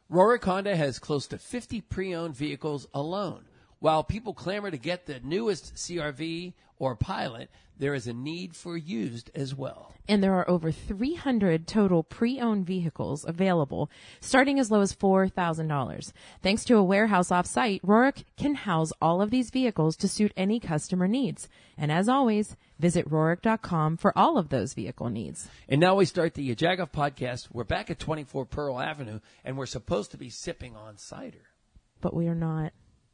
Rorick Honda has close to 50 pre-owned vehicles alone. While people clamor to get the newest CRV or Pilot, there is a need for used as well. And there are over 300 total pre-owned vehicles available, starting as low as $4,000. Thanks to a warehouse off-site, Rorick can house all of these vehicles to suit any customer needs. And as always, visit Rorick.com for all of those vehicle needs. And now we start the Jagoff podcast. We're back at 24 Pearl Avenue, and we're supposed to be sipping on cider. But we are not.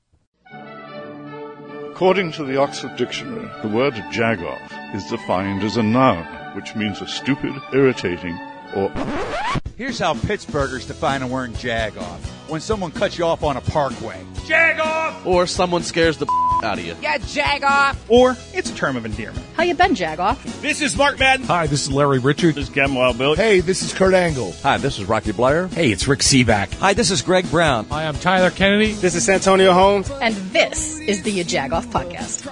According to the Oxford Dictionary, the word jagoff is defined as a noun, which means a stupid, irritating, or... Here's how Pittsburghers define a word jagoff. When someone cuts you off on a parkway. Jag-off! Or someone scares the out of you. Yeah, jag-off! Or it's a term of endearment. How you been, jag-off? This is Mark Madden. Hi, this is Larry Richard. This is Kevin Wild Bill. Hey, this is Kurt Angle. Hi, this is Rocky Blair. Hey, it's Rick Seaback. Hi, this is Greg Brown. Hi, I'm Tyler Kennedy. This is Santonio Holmes. And this is the Jag-off Podcast.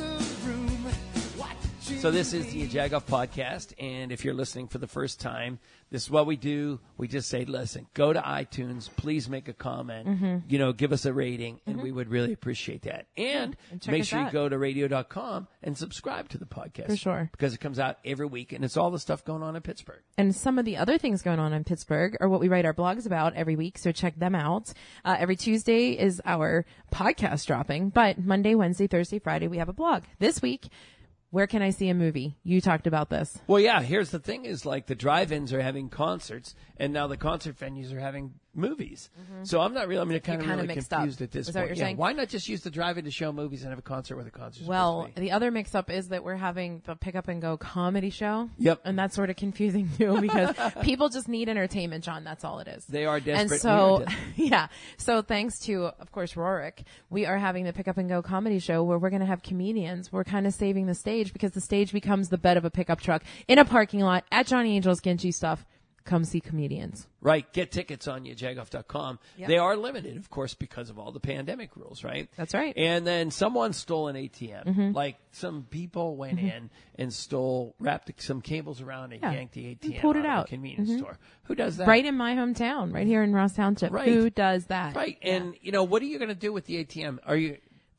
So this is the Jagoff Podcast, and if you're listening for the first time, this is what we do. We just say, listen, go to iTunes, please make a comment, give us a rating, and we would really appreciate that. And make sure you go to radio.com and subscribe to the podcast. For sure. Because it comes out every week, and it's all the stuff going on in Pittsburgh. And some of the other things going on in Pittsburgh are what we write our blogs about every week, so check them out. Every Tuesday is our podcast dropping, but Monday, Wednesday, Thursday, Friday, we have a blog. This week, where can I see a movie? You talked about this. Well, yeah, here's the thing is like the drive-ins are having concerts, and now the concert venues are having movies. So I'm not really, kind of really confused at this point. What you're saying? Why not just use the drive-in to show movies and have a concert where the concert's Well, the other mix-up is that we're having the Pick Up and Go comedy show. Yep. And that's sort of confusing too because people just need entertainment, John. That's all it is. They are desperate. And so, yeah. So thanks to, of course, Rorick, we are having the Pick Up and Go comedy show where we're going to have comedians. We're kind of saving the stage because the stage becomes the bed of a pickup truck in a parking lot at Johnny Angel's Ginchy Stuff. Come see comedians. Right. Get tickets on jagoff.com. Yep. They are limited, of course, because of all the pandemic rules, right? That's right. And then someone stole an ATM. Like some people went in and wrapped some cables around and yanked the ATM and pulled it out of a convenience store. Who does that? Right in my hometown, right here in Ross Township. Right. Who does that? Right. And, what are you going to do with the ATM? Are you...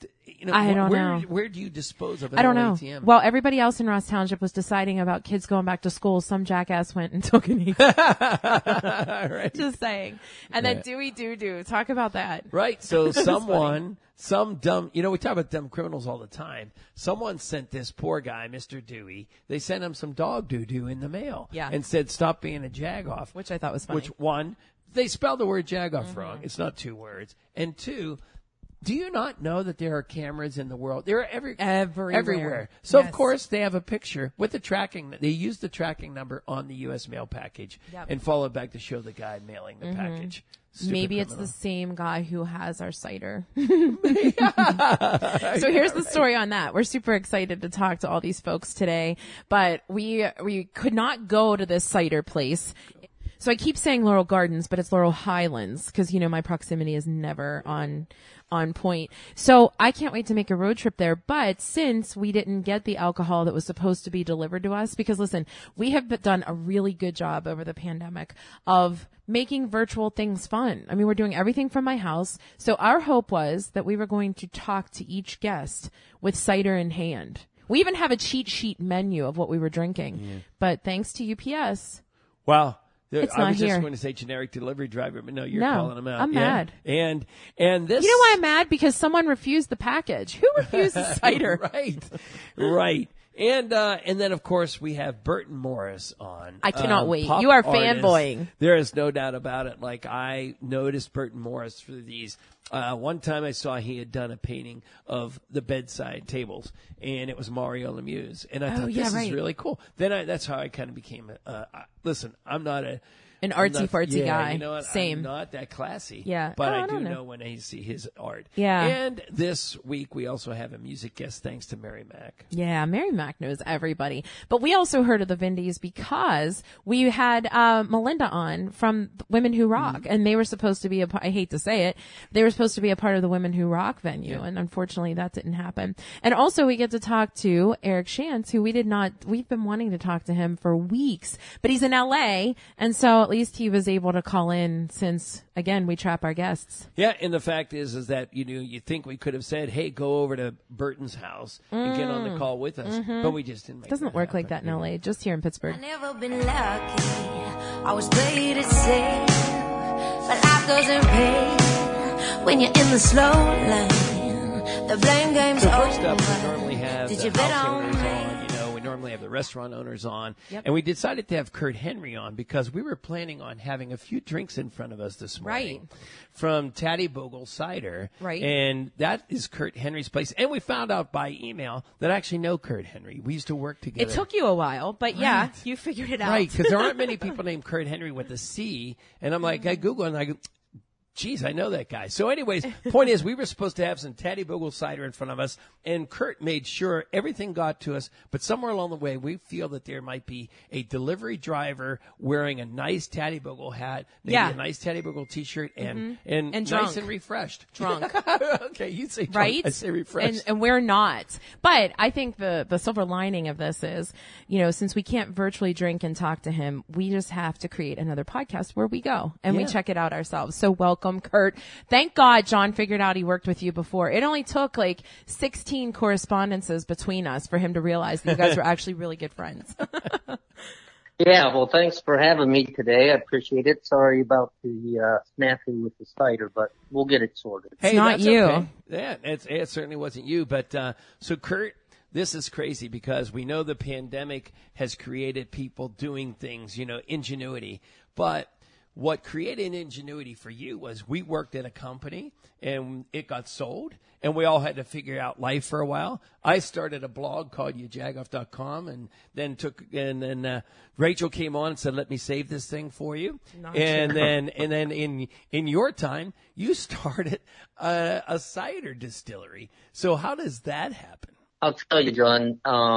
I don't know. Where do you dispose of an I don't old know. ATM? While everybody else in Ross Township was deciding about kids going back to school, some jackass went and took an ATM. Right. Just saying. And then Dewey Doo. Talk about that. Right. So some dumb, we talk about dumb criminals all the time. Someone sent this poor guy, Mr. Dewey, they sent him some dog doo-doo in the mail. Yeah. And said, stop being a jagoff. Which I thought was funny. Which, one, they spelled the word jagoff wrong. It's not two words. And two, do you not know that there are cameras in the world? There are everywhere. So, of course, they have a picture with the tracking. They use the tracking number on the U.S. mail package and follow it back to show the guy mailing the package. Maybe it's the same guy who has our cider. So here's the story on that. We're super excited to talk to all these folks today, but we could not go to this cider place. So I keep saying Laurel Gardens, but it's Laurel Highlands because, my proximity is never on point. So I can't wait to make a road trip there. But since we didn't get the alcohol that was supposed to be delivered to us, because listen, we have done a really good job over the pandemic of making virtual things fun. I mean, we're doing everything from my house. So our hope was that we were going to talk to each guest with cider in hand. We even have a cheat sheet menu of what we were drinking. But thanks to UPS. Wow. It's I not was here. just going to say generic delivery driver, but no, you're calling them out. I'm mad. And this. You know why I'm mad? Because someone refused the package. Who refuses cider? Right. And then of course we have Burton Morris on. I cannot wait. Pop You are artist. fanboying. There is no doubt about it. Like I noticed Burton Morris for these. One time I saw he had done a painting of the bedside tables, and it was Mario Lemieux, and I thought this is really cool. Then that's how I kind of became. Listen, I'm not an artsy-fartsy guy. You know what? Same. I'm not that classy. Yeah. But I do know when I see his art. Yeah. And this week we also have a music guest thanks to Mary Mack. Yeah, Mary Mack knows everybody. But we also heard of the Vindies because we had Melinda on from Women Who Rock. And they were supposed to be I hate to say it, they were supposed to be a part of the Women Who Rock venue. Yeah. And unfortunately that didn't happen. And also we get to talk to Eric Shantz, who we've been wanting to talk to him for weeks. But he's in LA. And so least he was able to call in since, again, we trap our guests. Yeah, and the fact is that, you think we could have said, hey, go over to Burton's house and get on the call with us. But we just didn't make it doesn't work like that in LA, just here in Pittsburgh. I've never been lucky. I was played it safe, but life doesn't pay when you're in the slow lane. The blame game's over. First up, we normally have the house owners on. We normally have the restaurant owners on. Yep. And we decided to have Kurt Henry on because we were planning on having a few drinks in front of us this morning. Right. From Tatty Bogle Cider. Right. And that is Kurt Henry's place. And we found out by email that I actually know Kurt Henry. We used to work together. It took you a while, but yeah, you figured it out. Right, because there aren't many people named Kurt Henry with a C. And I'm like, I Google and I go, geez, I know that guy. So anyways, point is, we were supposed to have some Tatty Bogle cider in front of us, and Kurt made sure everything got to us. But somewhere along the way, we feel that there might be a delivery driver wearing a nice Tatty Bogle hat, maybe a nice Tatty Bogle T-shirt, and drunk. nice and refreshed. Drunk. Okay, you say drunk, right? I say refreshed. And we're not. But I think the silver lining of this is, since we can't virtually drink and talk to him, we just have to create another podcast where we go and we check it out ourselves. So welcome, Kurt. Thank God John figured out he worked with you before. It only took like 16 correspondences between us for him to realize that you guys were actually really good friends. Yeah, well, thanks for having me today. I appreciate it. Sorry about the snafu with the cider, but we'll get it sorted. Hey, it's not that's you. Okay. Yeah, it certainly wasn't you. But so, Kurt, this is crazy because we know the pandemic has created people doing things, ingenuity. But what created ingenuity for you was we worked at a company and it got sold and we all had to figure out life for a while. I started a blog called yajagoff.com and then Rachel came on and said, let me save this thing for you. And then in your time, you started a cider distillery. So how does that happen? I'll tell you, John,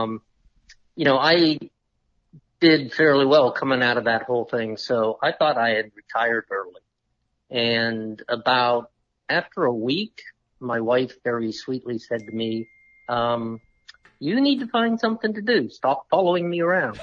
I did fairly well coming out of that whole thing. So I thought I had retired early. And about after a week, my wife very sweetly said to me, you need to find something to do. Stop following me around.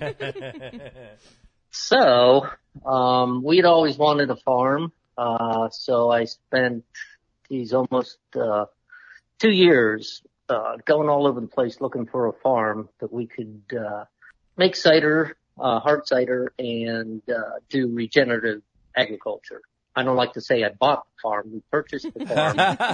So, we had always wanted a farm. So I spent almost 2 years going all over the place looking for a farm that we could make cider, hard cider, and do regenerative agriculture. I don't like to say I bought the farm. We purchased the farm.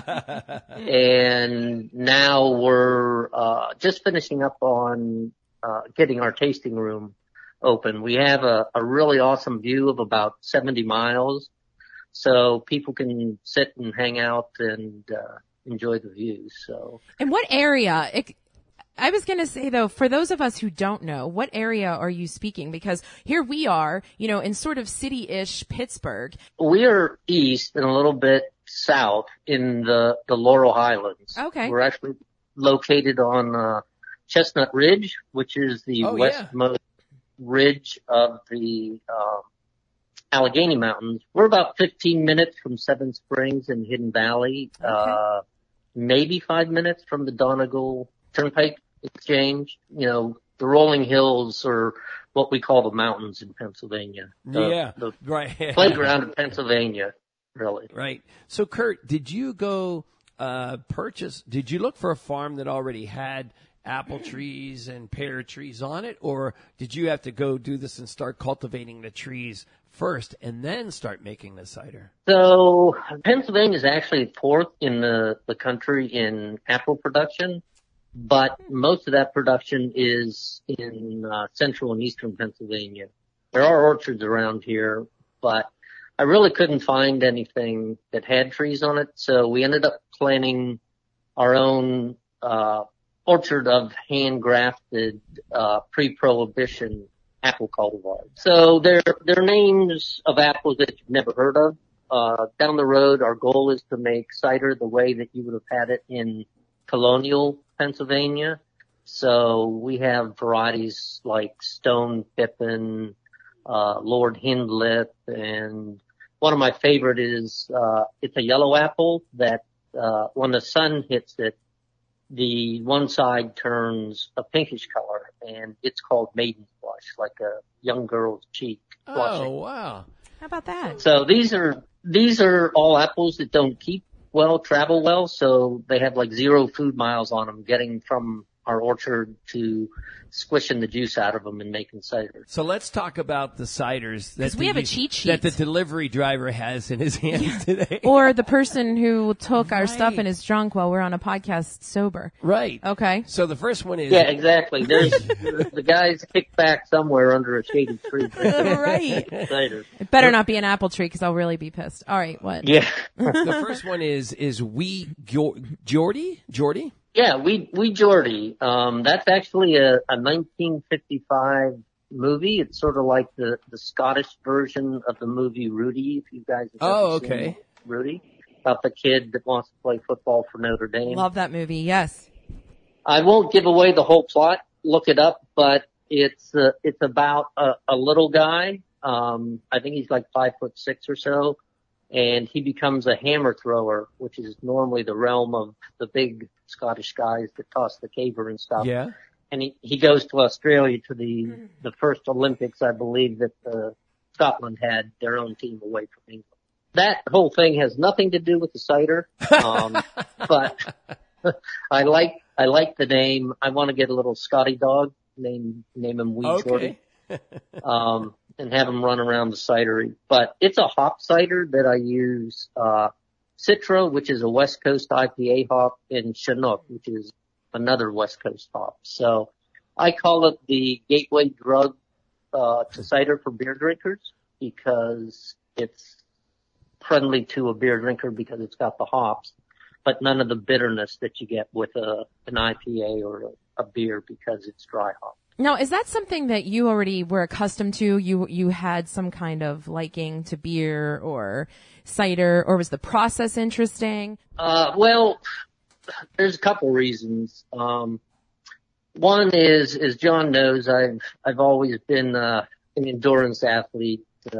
And now we're just finishing up on getting our tasting room open. We have a really awesome view of about 70 miles, so people can sit and hang out and enjoy the views. So, and what area? I was going to say, though, for those of us who don't know, what area are you speaking? Because here we are, in sort of city-ish Pittsburgh. We are east and a little bit south in the Laurel Highlands. Okay. We're actually located on Chestnut Ridge, which is the westmost ridge of the Allegheny Mountains. We're about 15 minutes from Seven Springs and Hidden Valley, maybe 5 minutes from the Donegal Turnpike Exchange. The rolling hills are what we call the mountains in Pennsylvania. The playground of Pennsylvania, really. Right. So, Kurt, did you go did you look for a farm that already had apple trees and pear trees on it, or did you have to go do this and start cultivating the trees first and then start making the cider? So Pennsylvania is actually fourth in the country in apple production, but most of that production is in central and eastern Pennsylvania. There are orchards around here, but I really couldn't find anything that had trees on it, so we ended up planting our own orchard of hand-grafted pre-prohibition apple cultivars. So they're names of apples that you've never heard of. Down the road, our goal is to make cider the way that you would have had it in colonial Pennsylvania. So we have varieties like Stone Pippin, Lord Hindlip, and one of my favorite is it's a yellow apple that when the sun hits it, the one side turns a pinkish color, and it's called Maiden's Blush, like a young girl's cheek blushing. Oh, wow. How about that? So these are all apples that don't keep well, travel well, so they have like 0 food miles on them, getting from our orchard to squishing the juice out of them and making cider. So let's talk about the ciders that we have a cheat sheet that the delivery driver has in his hands today. Or the person who took our stuff and is drunk while we're on a podcast sober. Right. Okay. So the first one is... Yeah, exactly. There's the guy's kicked back somewhere under a shady tree. Right. Cider. It better not be an apple tree because I'll really be pissed. All right, what? Yeah. The first one is Geordie? Yeah, we Geordie. That's actually a 1955 movie. It's sort of like the Scottish version of the movie Rudy, if you guys have ever seen Rudy, about the kid that wants to play football for Notre Dame. Love that movie, yes. I won't give away the whole plot. Look it up, but it's about a little guy. I think he's like 5'6" or so, and he becomes a hammer thrower, which is normally the realm of the big Scottish guys that toss the caber and stuff. Yeah. And he goes to Australia to the first Olympics, I believe, that Scotland had their own team away from England. That whole thing has nothing to do with the cider, but I like the name. I want to get a little Scotty dog, name him Wee Shorty, and have him run around the cidery. But it's a hop cider that I use, Citra, which is a West Coast IPA hop, and Chinook, which is another West Coast hop. So I call it the gateway drug to cider for beer drinkers because it's friendly to a beer drinker because it's got the hops, but none of the bitterness that you get with an IPA or a beer because it's dry hop. Now, is that something that you already were accustomed to? You had some kind of liking to beer or cider, or was the process interesting? Well, there's a couple reasons. One is, as John knows, I've always been an endurance athlete. Did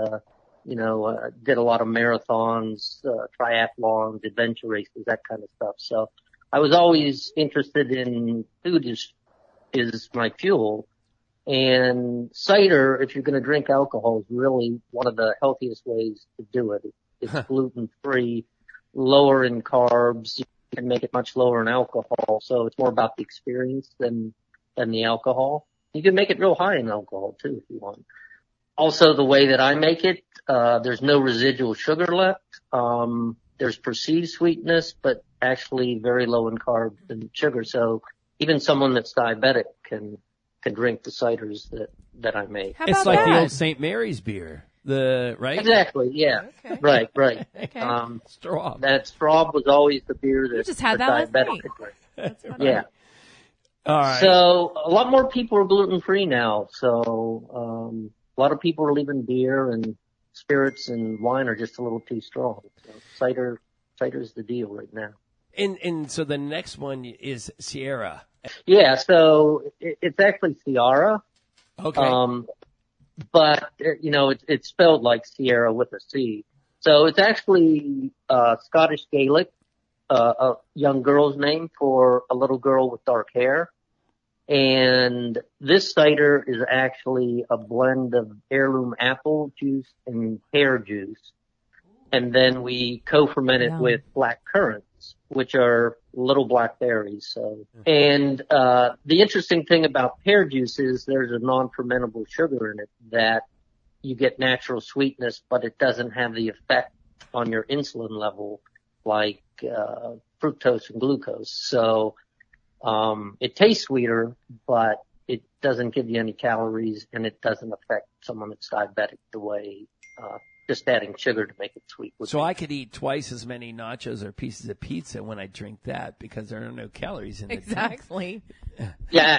a lot of marathons, triathlons, adventure races, that kind of stuff. So I was always interested in food is my fuel. And cider, if you're going to drink alcohol, is really one of the healthiest ways to do it. It's gluten-free, lower in carbs. You can make it much lower in alcohol. So it's more about the experience than the alcohol. You can make it real high in alcohol too, if you want. Also, the way that I make it, there's no residual sugar left. There's perceived sweetness, but actually very low in carbs and sugar. So even someone that's diabetic can drink the ciders that I make. It's like the old St. Mary's beer, right? Exactly, yeah. Okay. Right. Okay. Straub. That Straub was always the beer that you just had that diabetic could drink. That's funny. Yeah. All right. So a lot more people are gluten-free now. So a lot of people are leaving beer, and spirits and wine are just a little too strong. So cider's the deal right now. And so the next one is Sierra. Yeah, so it's actually Sierra. Okay. But, it's spelled like Sierra with a C. So it's actually Scottish Gaelic, a young girl's name for a little girl with dark hair. And this cider is actually a blend of heirloom apple juice and pear juice. And then we co-ferment it with black currants, which are little black berries. So, and the interesting thing about pear juice is there's a non-fermentable sugar in it that you get natural sweetness, but it doesn't have the effect on your insulin level like fructose and glucose. So it tastes sweeter, but it doesn't give you any calories, and it doesn't affect someone that's diabetic the way just adding sugar to make it sweet. So I could eat twice as many nachos or pieces of pizza when I drink that because there are no calories in it. Exactly. Yeah.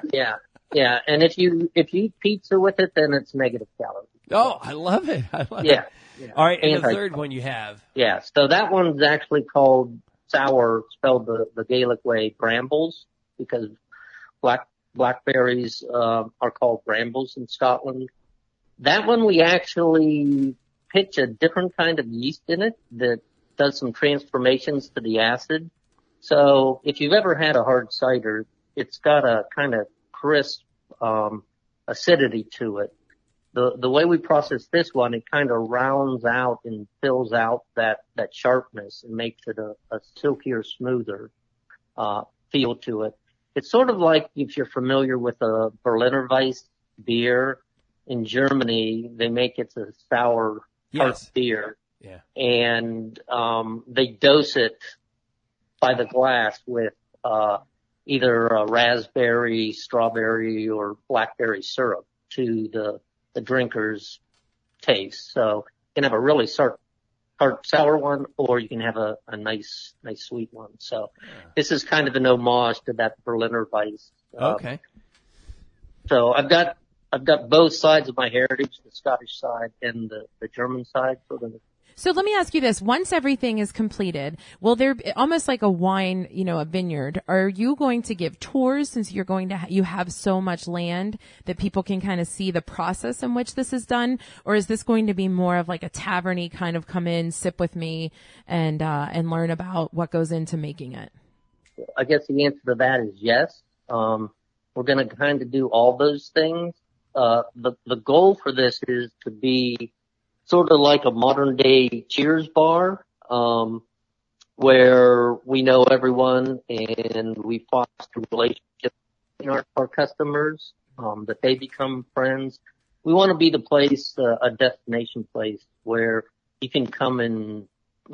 And if you eat pizza with it, then it's negative calories. Oh, I love it. Yeah. All right, and the third one you have. Yeah, so that one's actually called sour, spelled the Gaelic way, brambles, because blackberries are called brambles in Scotland. That one we actually pitch a different kind of yeast in it that does some transformations to the acid. So if you've ever had a hard cider, it's got a kind of crisp, acidity to it. The way we process this one, it kind of rounds out and fills out that sharpness and makes it a silkier, smoother, feel to it. It's sort of like if you're familiar with a Berliner Weiss beer. In Germany, they make it a sour tart beer. Yeah. And, they dose it by the glass with, either raspberry, strawberry, or blackberry syrup to the drinker's taste. So you can have a really tart sour one, or you can have a nice sweet one. So this is kind of an homage to that Berliner Weiss. Okay. So I've got both sides of my heritage, the Scottish side and the German side. So let me ask you this. Once everything is completed, will there be almost like a wine, a vineyard, are you going to give tours since you're going to, you have so much land that people can kind of see the process in which this is done? Or is this going to be more of like a tavern-y kind of come in, sip with me and learn about what goes into making it? I guess the answer to that is yes. We're going to kind of do all those things. The goal for this is to be sort of like a modern day Cheers bar, where we know everyone and we foster relationships with our customers, that they become friends. We want to be the place, a destination place where you can come and,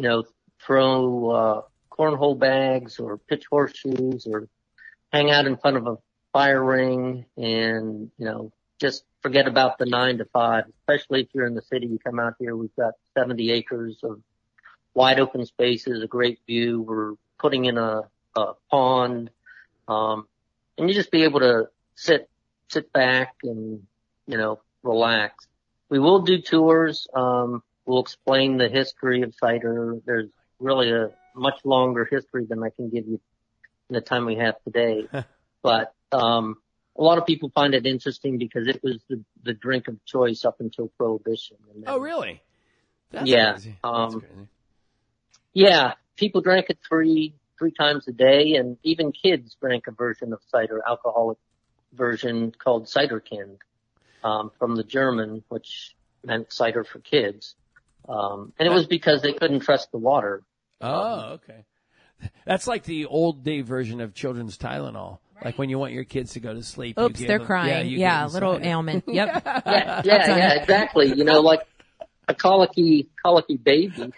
throw, cornhole bags or pitch horseshoes or hang out in front of a fire ring and, just forget about the 9 to 5, especially if you're in the city. You come out here, we've got 70 acres of wide open spaces, a great view. We're putting in a pond, and you just be able to sit back and, relax. We will do tours. We'll explain the history of cider. There's really a much longer history than I can give you in the time we have today. But, a lot of people find it interesting because it was the drink of choice up until Prohibition. And then, really? That's yeah. crazy. That's crazy. Yeah. People drank it three times a day, and even kids drank a version of cider, alcoholic version called Ciderkind, from the German, which meant cider for kids. And it was because they couldn't trust the water. Oh, okay. That's like the old day version of children's Tylenol. Like when you want your kids to go to sleep. Oops, they're crying. Yeah, little ailment. Yep. Yeah, exactly. Like a colicky baby.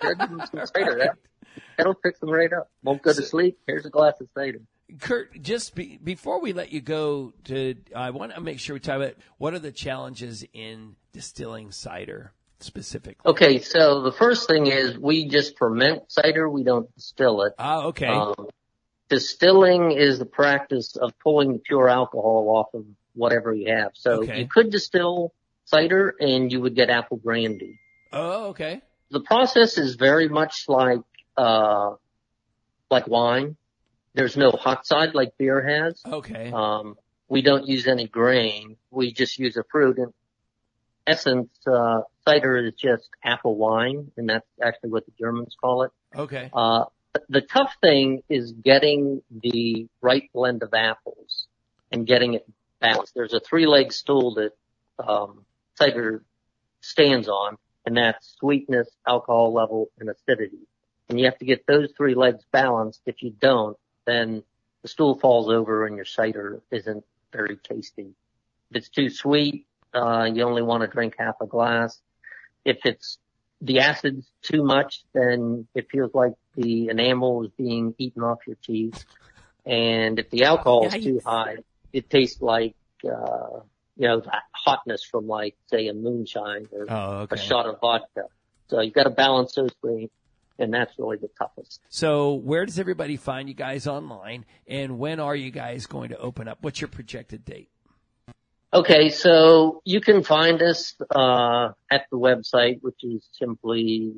That'll fix them right up. Won't go to sleep. Here's a glass of cider. Kurt, just before we let you go, I want to make sure we talk about what are the challenges in distilling cider specifically. Okay, so the first thing is we just ferment cider. We don't distill it. Ah, okay. Distilling is the practice of pulling the pure alcohol off of whatever you have. So you could distill cider and you would get apple brandy. Oh, okay. The process is very much like wine. There's no hot side like beer has. Okay. We don't use any grain. We just use a fruit. In essence, cider is just apple wine, and that's actually what the Germans call it. Okay. The tough thing is getting the right blend of apples and getting it balanced. There's a 3-leg stool that cider stands on, and that's sweetness, alcohol level, and acidity. And you have to get those 3 legs balanced. If you don't, then the stool falls over and your cider isn't very tasty. If it's too sweet, you only want to drink half a glass. If the acid's too much, then it feels like the enamel is being eaten off your teeth. And if the alcohol is too high, it tastes like, the hotness from say a moonshine or a shot of vodka. So you've got to balance those 3, and that's really the toughest. So where does everybody find you guys online, and when are you guys going to open up? What's your projected date? Okay, so you can find us at the website, which is simply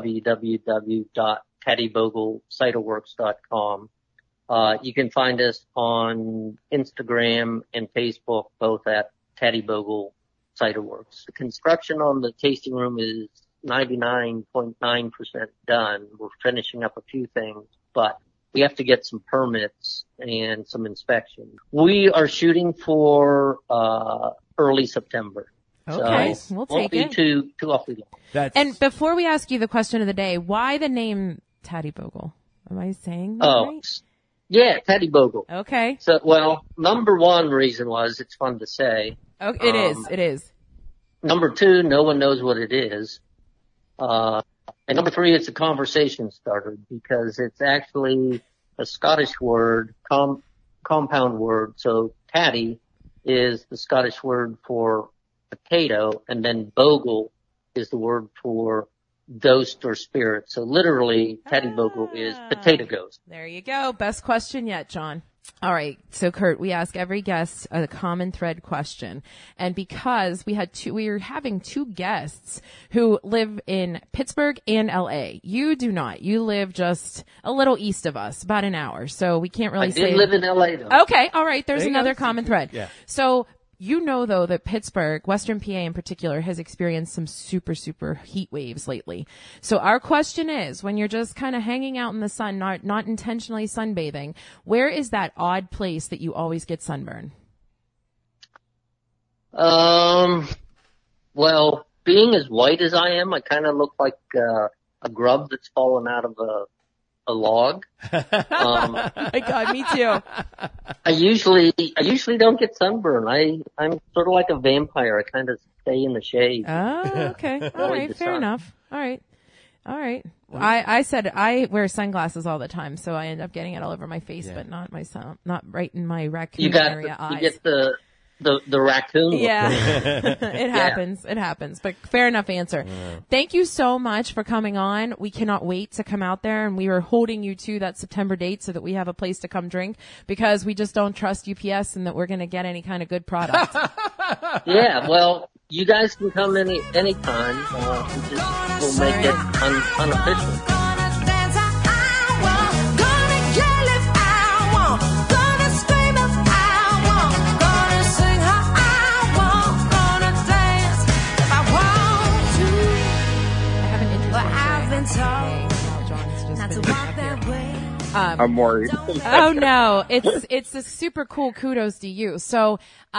www.TaddyBogleCiderWorks.com. You can find us on Instagram and Facebook, both at Taddy Bogle Cider Works. The construction on the tasting room is 99.9% done. We're finishing up a few things, but we have to get some permits and some inspection. We are shooting for early September. Okay, so we'll won't take be it. too awfully long. And before we ask you the question of the day, why the name Taddy Bogle? Am I saying that right? Yeah, Taddy Bogle. Okay. So, well, number one reason was it's fun to say. Okay, it is. Number two, no one knows what it is. And number three, it's a conversation starter because it's actually a Scottish word, compound word. So Taddy is the Scottish word for potato, and then Bogle is the word for ghost or spirit. So literally, Taddy Bogle is potato ghost. There you go. Best question yet, John. All right. So Kurt, we ask every guest a common thread question. And because we were having two guests who live in Pittsburgh and LA. You do not. You live just a little east of us, about an hour. So we can't really say. I did live in LA though. Okay. All right. There's another common thread. Yeah. So you know, though, that Pittsburgh, Western PA in particular, has experienced some super, super heat waves lately. So our question is, when you're just kind of hanging out in the sun, not intentionally sunbathing, where is that odd place that you always get sunburn? Well, being as white as I am, I kind of look like a grub that's fallen out of a log. My God, me too. I usually don't get sunburn. I'm sort of like a vampire. I kind of stay in the shade. Oh, okay. All right. Fair enough. All right. I said I wear sunglasses all the time, so I end up getting it all over my face, but not not right in my raccoon area eyes. You get the raccoon. Yeah. It happens. It happens. But fair enough answer. Yeah. Thank you so much for coming on. We cannot wait to come out there, and we were holding you to that September date so that we have a place to come drink because we just don't trust UPS and that we're going to get any kind of good product. Yeah, well, you guys can come anytime. We'll make it unofficial. I'm worried. Oh no, it's a super cool kudos to you. So,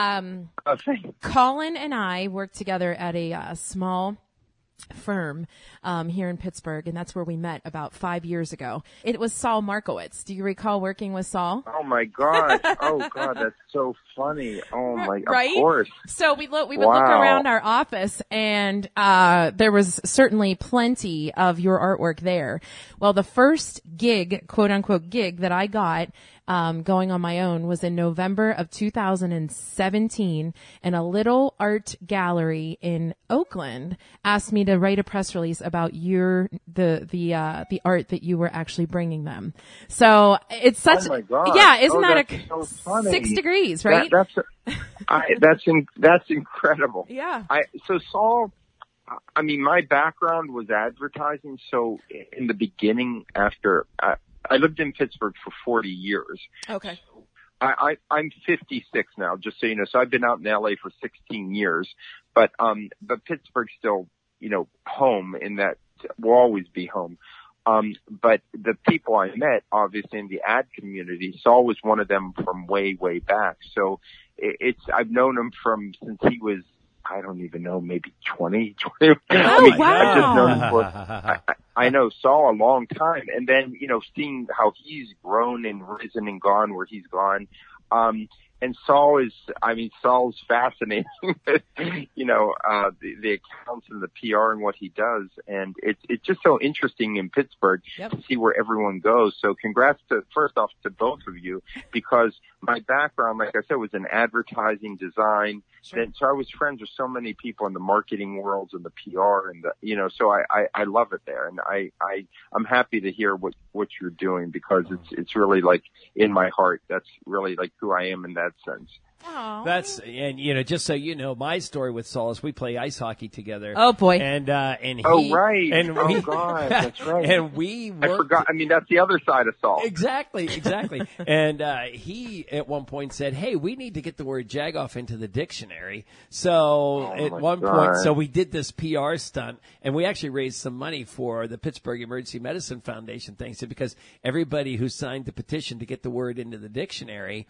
Colin and I worked together at a small firm here in Pittsburgh, and that's where we met about 5 years ago. It was Saul Markowitz. Do you recall working with Saul? Oh my gosh! Oh God, that's so funny. Oh my, right? Of course. So we would look around our office, and there was certainly plenty of your artwork there. Well, the first gig, quote unquote gig, that I got going on my own was in November of 2017, and a little art gallery in Oakland asked me to write a press release about the art that you were actually bringing them. So it's such, oh my God. Yeah, isn't that so funny. 6 degrees, right? That's incredible. Yeah. So Saul, I mean, my background was advertising. So in the beginning, after I lived in Pittsburgh for 40 years. Okay. I'm 56 now, just so you know. So I've been out in LA for 16 years, but Pittsburgh's still, home in that will always be home. But the people I met, obviously in the ad community, Saul was one of them from way, way back. So I've known him since he was, I don't even know, maybe 20. Oh, wow. I've just known him for, I know Saul a long time. And then, seeing how he's grown and risen and gone where he's gone. And Saul's fascinating, the accounts and the PR and what he does. And it's just so interesting in Pittsburgh to see where everyone goes. So congrats first off to both of you, because my background, like I said, was in advertising design. Sure. So I was friends with so many people in the marketing worlds and the PR and so I love it there. And I'm happy to hear what you're doing, because it's really like in my heart. That's really like who I am in that sense. That's, and just so you know, my story with Saul, we play ice hockey together. Oh boy. And he. Oh, right. And oh, God. That's right. And we worked. I forgot. I mean, that's the other side of Saul. Exactly. And he at one point said, "Hey, we need to get the word jagoff into the dictionary." So at one point, so we did this PR stunt, and we actually raised some money for the Pittsburgh Emergency Medicine Foundation thing. So because everybody who signed the petition to get the word into the dictionary,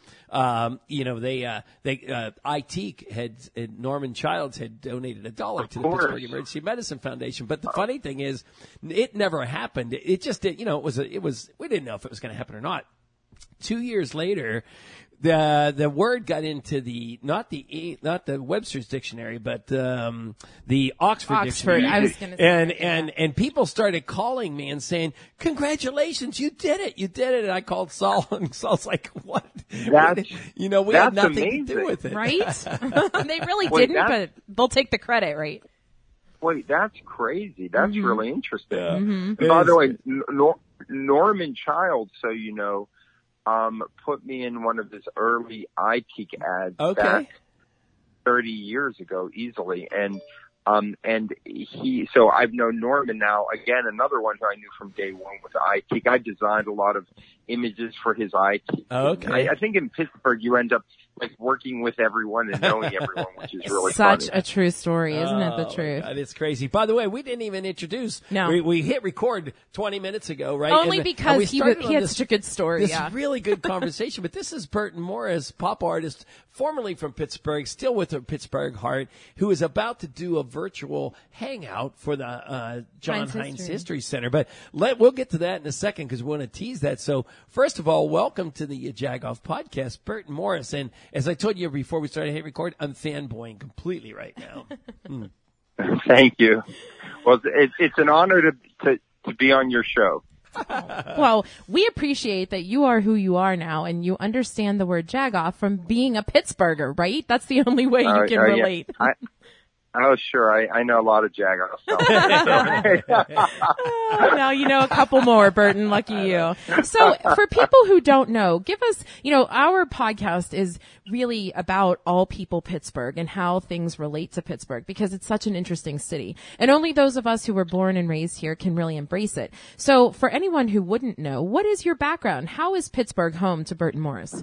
IT had Norman Childs had donated $1 to the Pittsburgh Emergency Medicine Foundation. But the funny thing is, it never happened. It just did. We didn't know if it was going to happen or not. 2 years later, the word got into not the Webster's dictionary, but the Oxford dictionary. I was going to say, and people started calling me and saying, "Congratulations, you did it! And I called Saul, and Saul's like, "What? We had nothing amazing. to do with it, right? They really didn't, but they'll take the credit, right?" Wait, that's crazy. That's really interesting. Yeah. And by the way, Norman Childs, so you know, put me in one of his early iTeek ads back 30 years ago, easily. And so I've known Norman now, again, another one who I knew from day one with iTeek. I designed a lot of images for his iTeek. Okay. I think in Pittsburgh you end up like working with everyone and knowing everyone, which is really such funny. a true story, isn't it? The truth. God, it's crazy. By the way, we didn't even introduce. No, we hit record 20 minutes ago, right? Only because he had such a good story. This really good conversation. But this is Burton Morris, pop artist, formerly from Pittsburgh, still with a Pittsburgh heart, who is about to do a virtual hangout for the John Heinz History Center. But we'll get to that in a second because we want to tease that. So first of all, welcome to the Jagoff podcast, Burton Morris. And as I told you before we started hitting record, I'm fanboying completely right now. Thank you. Well, it's an honor to be on your show. Well, we appreciate that you are who you are now and you understand the word jagoff from being a Pittsburgher, right? That's the only way you can relate. Yeah. Oh, sure. I know a lot of jagoffs. Now you know a couple more, Burton. Lucky you. So for people who don't know, give us, our podcast is really about all people Pittsburgh and how things relate to Pittsburgh because it's such an interesting city. And only those of us who were born and raised here can really embrace it. So for anyone who wouldn't know, what is your background? How is Pittsburgh home to Burton Morris?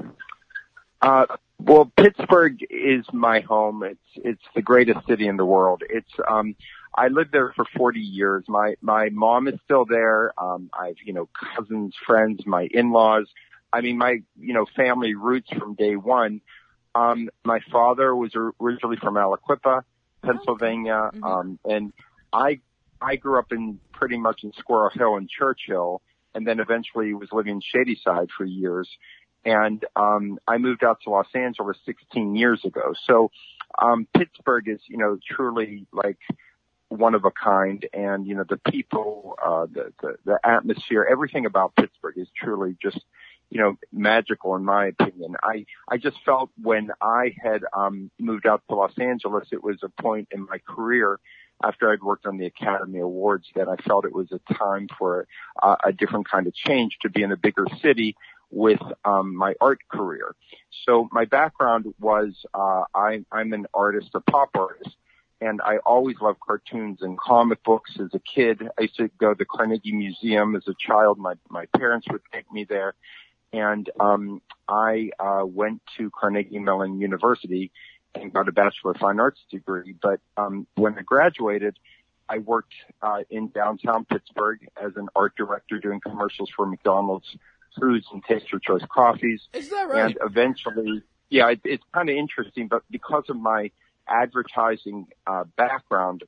Well, Pittsburgh is my home. It's the greatest city in the world. I lived there for 40 years. My mom is still there. I've, cousins, friends, my in-laws. I mean, my, family roots from day one. My father was originally from Aliquippa, Pennsylvania. And I grew up pretty much in Squirrel Hill and Churchill, and then eventually was living in Shadyside for years. And I moved out to Los Angeles 16 years ago. So Pittsburgh is, truly like one of a kind. And, the people, the atmosphere, everything about Pittsburgh is truly just, magical in my opinion. I just felt when I had moved out to Los Angeles, it was a point in my career after I'd worked on the Academy Awards that I felt it was a time for a different kind of change to be in a bigger city with my art career. So my background was I'm an artist, a pop artist, and I always loved cartoons and comic books as a kid. I used to go to the Carnegie Museum as a child. My parents would take me there. And I went to Carnegie Mellon University and got a Bachelor of Fine Arts degree. But when I graduated, I worked in downtown Pittsburgh as an art director doing commercials for McDonald's Foods and Taste Your Choice coffees. Is that right? And eventually, it's kind of interesting, but because of my advertising background,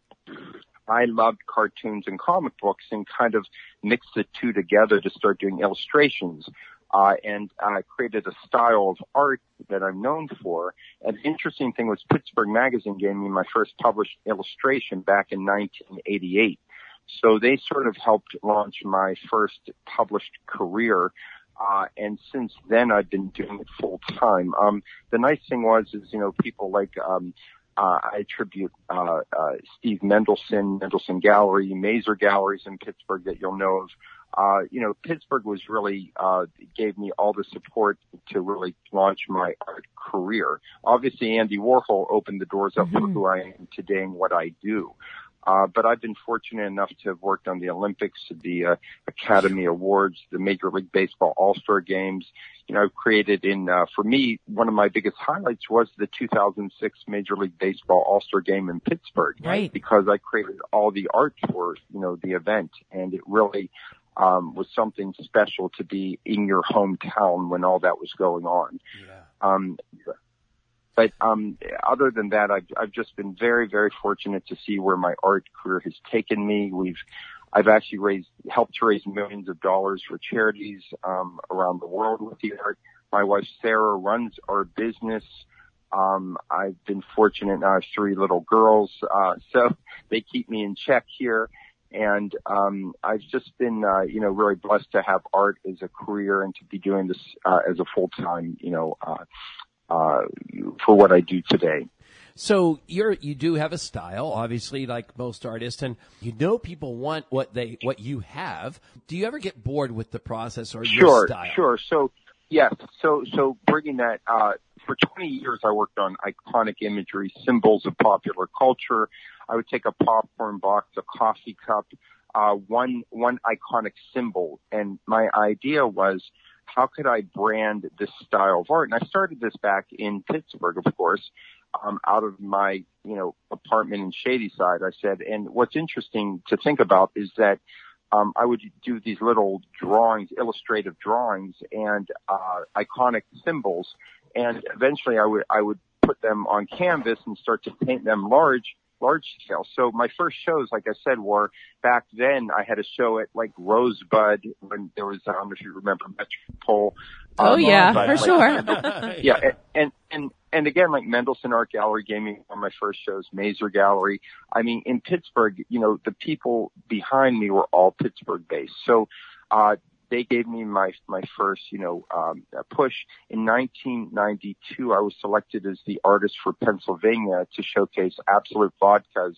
I loved cartoons and comic books and kind of mixed the two together to start doing illustrations. And I created a style of art that I'm known for. And the interesting thing was Pittsburgh Magazine gave me my first published illustration back in 1988. So they sort of helped launch my first published career. And since then I've been doing it full time. The nice thing is, people like, I attribute Steve Mendelson Gallery, Mazer Galleries in Pittsburgh that you'll know of. Pittsburgh was really gave me all the support to really launch my art career. Obviously, Andy Warhol opened the doors up for who I am today and what I do. But I've been fortunate enough to have worked on the Olympics, the Academy Awards, the Major League Baseball All-Star Games. I've created for me, one of my biggest highlights was the 2006 Major League Baseball All-Star Game in Pittsburgh. Right. Because I created all the art for, the event. And it really was something special to be in your hometown when all that was going on. Yeah. But other than that, I've just been very, very fortunate to see where my art career has taken me. I've actually helped to raise millions of dollars for charities around the world with the art. My wife Sarah runs our business. I've been fortunate now. I have 3 little girls, so they keep me in check here. And I've just been, really blessed to have art as a career and to be doing this as a full-time, for what I do today. So you do have a style, obviously, like most artists, and people want what you have. Do you ever get bored with the process or your style? Sure. So yes. So bringing that, for 20 years I worked on iconic imagery, symbols of popular culture. I would take a popcorn box, a coffee cup, one iconic symbol, and my idea was, how could I brand this style of art? And I started this back in Pittsburgh, of course, out of my, apartment in Shadyside. I said, and what's interesting to think about is that, I would do these little drawings, illustrative drawings and, iconic symbols. And eventually I would put them on canvas and start to paint them large scale. So my first shows, like I said, were back then. I had a show at like Rosebud when there was, I don't know if you remember Metropole. Oh yeah, for sure. Yeah. And again, like Mendelson Art Gallery gave me one of my first shows, Mazer Gallery. I mean, in Pittsburgh, the people behind me were all Pittsburgh based. So, they gave me my first, push. In 1992, I was selected as the artist for Pennsylvania to showcase Absolute Vodka's,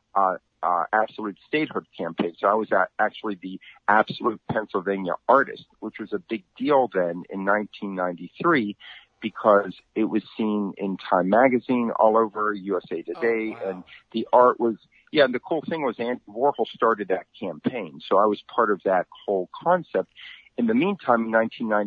Absolute Statehood campaign. So I was actually the Absolute Pennsylvania artist, which was a big deal then in 1993 because it was seen in Time Magazine all over, USA Today, and the art was, and the cool thing was Andy Warhol started that campaign. So I was part of that whole concept. In the meantime, in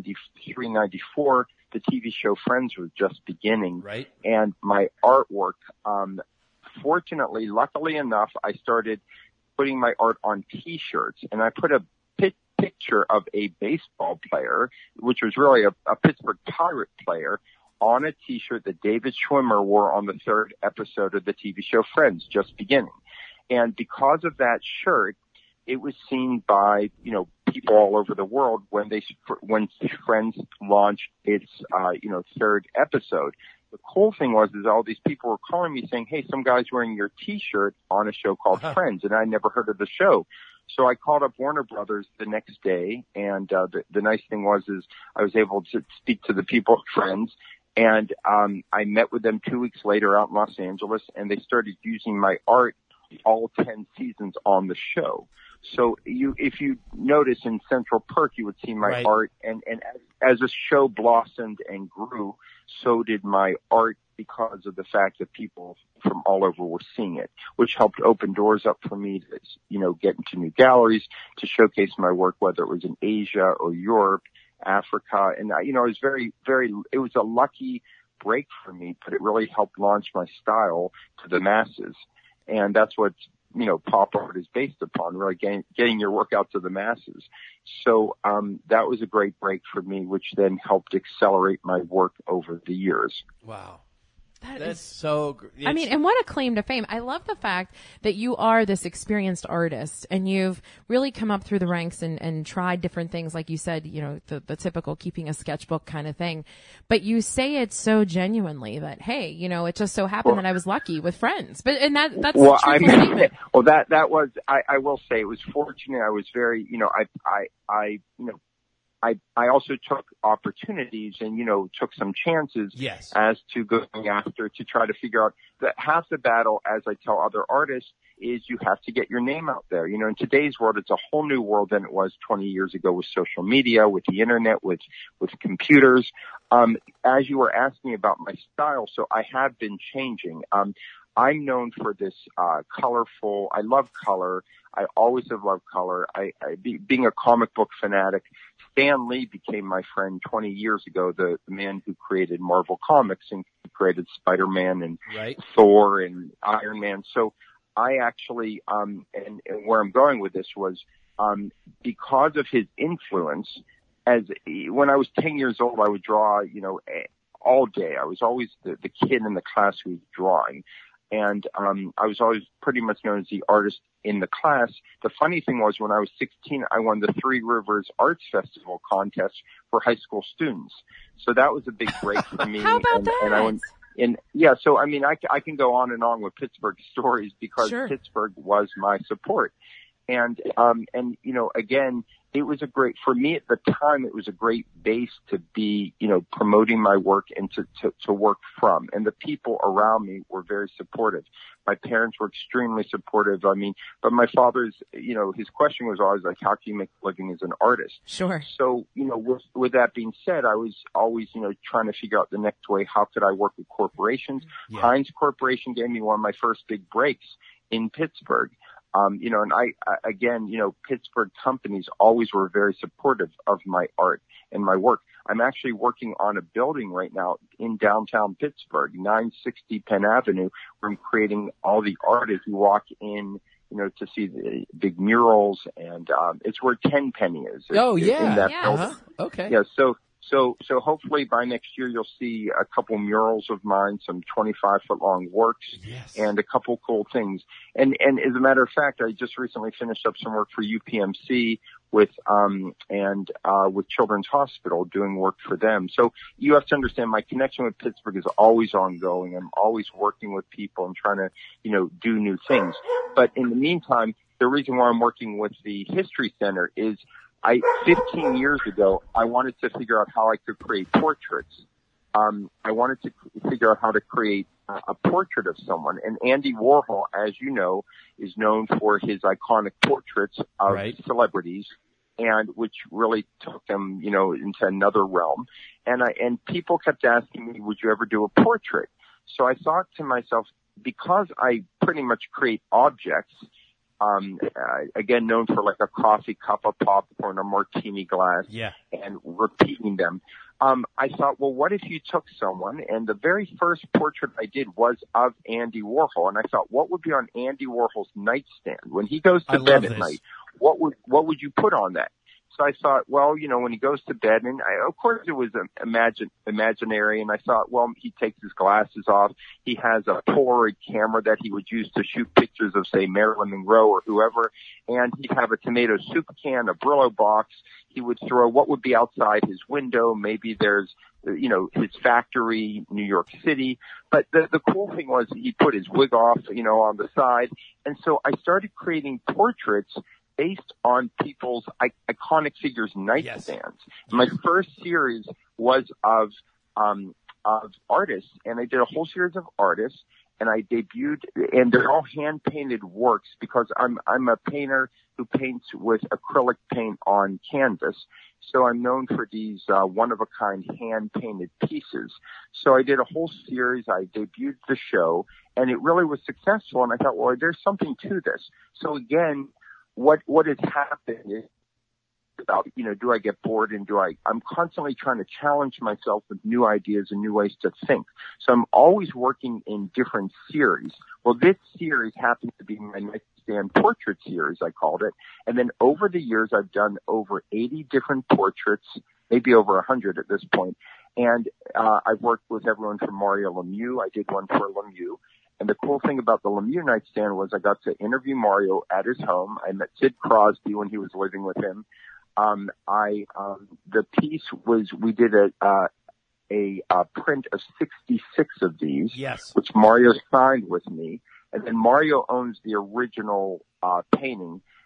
1993-94, the TV show Friends was just beginning. Right. And my artwork, fortunately, luckily enough, I started putting my art on T-shirts, and I put a picture of a baseball player, which was really a Pittsburgh Pirate player, on a T-shirt that David Schwimmer wore on the 3rd episode of the TV show Friends, just beginning. And because of that shirt, it was seen by, people all over the world when Friends launched its, 3rd episode. The cool thing was all these people were calling me saying, hey, some guy's wearing your T-shirt on a show called Friends, and I never heard of the show. So I called up Warner Brothers the next day, and the nice thing was I was able to speak to the people at Friends, and I met with them 2 weeks later out in Los Angeles, and they started using my art all 10 seasons on the show. So if you notice in Central Perk, you would see my art, and as the show blossomed and grew, so did my art because of the fact that people from all over were seeing it, which helped open doors up for me to, get into new galleries, to showcase my work, whether it was in Asia or Europe, Africa. And, it was it was a lucky break for me, but it really helped launch my style to the masses. And that's what, pop art is based upon, really getting your work out to the masses. So, that was a great break for me, which then helped accelerate my work over the years. Wow. That's so great. I mean, and what a claim to fame. I love the fact that you are this experienced artist and you've really come up through the ranks and tried different things. Like you said, the typical keeping a sketchbook kind of thing, but you say it so genuinely that, hey, it just so happened that I was lucky with Friends. But, and that's a truthful statement. Well, that was, I will say it was fortunate. I was very, I also took opportunities and, took some chances as to going after to try to figure out that half the battle, as I tell other artists, is you have to get your name out there. In today's world, it's a whole new world than it was 20 years ago with social media, with the internet, with computers. As you were asking about my style, so I have been changing. I'm known for this colorful. I love color. I always have loved color. Being a comic book fanatic, Stan Lee became my friend 20 years ago, the man who created Marvel Comics and created Spider-Man and Thor and Iron Man. So I actually, and where I'm going with this was, because of his influence, when I was 10 years old, I would draw, all day. I was always the kid in the class who was drawing. And I was always pretty much known as the artist in the class. The funny thing was, when I was 16, I won the Three Rivers Arts Festival contest for high school students. So that was a big break for me. How about that? So I mean, I can go on and on with Pittsburgh stories because Pittsburgh was my support. And again, it was for me at the time, it was a great base to be, promoting my work and to work from. And the people around me were very supportive. My parents were extremely supportive. I mean, but my father's, his question was always like, how can you make a living as an artist? Sure. So, with that being said, I was always, trying to figure out the next way. How could I work with corporations? Yeah. Heinz Corporation gave me one of my first big breaks in Pittsburgh. And Pittsburgh companies always were very supportive of my art and my work. I'm actually working on a building right now in downtown Pittsburgh, 960 Penn Avenue, where I'm creating all the art as you walk in, to see the big murals, and it's where Tenpenny is. In that building. Okay. Yeah, so hopefully by next year you'll see a couple murals of mine, some 25-foot long works, and a couple cool things. And as a matter of fact, I just recently finished up some work for UPMC with Children's Hospital, doing work for them. So you have to understand, my connection with Pittsburgh is always ongoing. I'm always working with people and trying to, do new things. But in the meantime, the reason why I'm working with the History Center is 15 years ago, I wanted to figure out how I could create portraits. I wanted to figure out how to create a portrait of someone. And Andy Warhol, as you know, is known for his iconic portraits of celebrities, and which really took them, into another realm. And people kept asking me, would you ever do a portrait? So I thought to myself, because I pretty much create objects, again, known for like a coffee cup, a popcorn, a martini glass, and repeating them. I thought, well, what if you took someone, and the very first portrait I did was of Andy Warhol, and I thought, what would be on Andy Warhol's nightstand when he goes to bed at night? What would you put on that? So I thought, well, when he goes to bed, and of course it was imaginary, and I thought, well, he takes his glasses off. He has a Polaroid camera that he would use to shoot pictures of, say, Marilyn Monroe or whoever, and he'd have a tomato soup can, a Brillo box. He would throw what would be outside his window. Maybe there's, his factory, New York City. But the cool thing was he put his wig off, on the side. And so I started creating portraits based on people's iconic figures' nightstands. Yes. My first series was of artists, and I did a whole series of artists, and I debuted, and they're all hand-painted works because I'm a painter who paints with acrylic paint on canvas. So I'm known for these one-of-a-kind hand-painted pieces. So I did a whole series. I debuted the show, and it really was successful. And I thought, well, there's something to this. So again, what has happened is about, do I get bored, and I'm constantly trying to challenge myself with new ideas and new ways to think. So I'm always working in different series. Well, this series happens to be my nightstand portrait series, I called it. And then over the years, I've done over 80 different portraits, maybe over 100 at this point. And I've worked with everyone from Mario Lemieux. I did one for Lemieux. And the cool thing about the Lemieux nightstand was I got to interview Mario at his home. I met Sid Crosby when he was living with him. The piece was, we did a print of 66 of these, which Mario signed with me. And then Mario owns the original painting.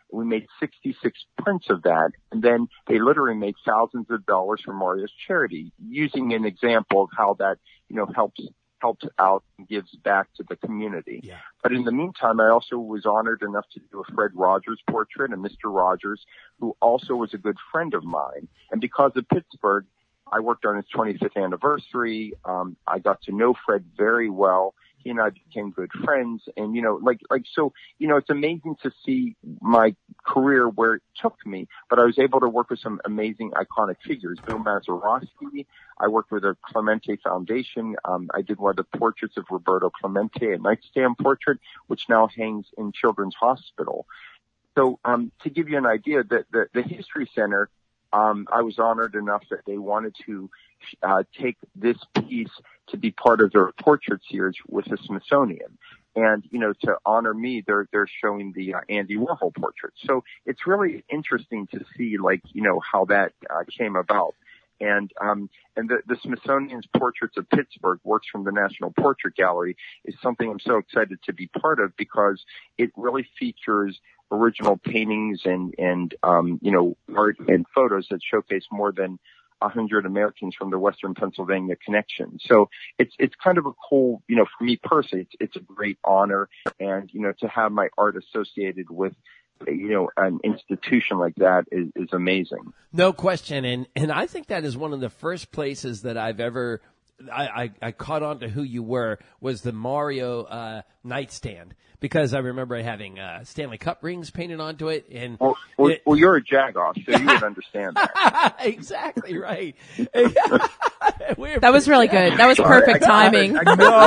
We made 66 prints of that, and then they literally made thousands of dollars for Mario's charity, using an example of how that, helps out and gives back to the community. Yeah. But in the meantime, I also was honored enough to do a Fred Rogers portrait, and Mr. Rogers, who also was a good friend of mine. And because of Pittsburgh, I worked on his 25th anniversary. I got to know Fred very well. He and I became good friends, and it's amazing to see my career where it took me, but I was able to work with some amazing iconic figures. Bill Mazeroski, I worked with the Clemente Foundation. I did one of the portraits of Roberto Clemente, a nightstand portrait, which now hangs in Children's Hospital. So, to give you an idea, the History Center, I was honored enough that they wanted to take this piece to be part of their portrait series with the Smithsonian. And, to honor me, they're showing the Andy Warhol portrait. So it's really interesting to see, how that came about. And the Smithsonian's Portraits of Pittsburgh, works from the National Portrait Gallery, is something I'm so excited to be part of because it really features original paintings and art and photos that showcase more than 100 Americans from the Western Pennsylvania connection. So it's kind of a cool, for me personally, it's a great honor. And, to have my art associated with, an institution like that is amazing. No question. And I think that is one of the first places that I've ever, I caught on to who you were, was the Mario nightstand, because I remember having Stanley Cup rings painted onto it. And well, you're a Jagoff, so you would understand that. Exactly right. That was really good. That was perfect timing.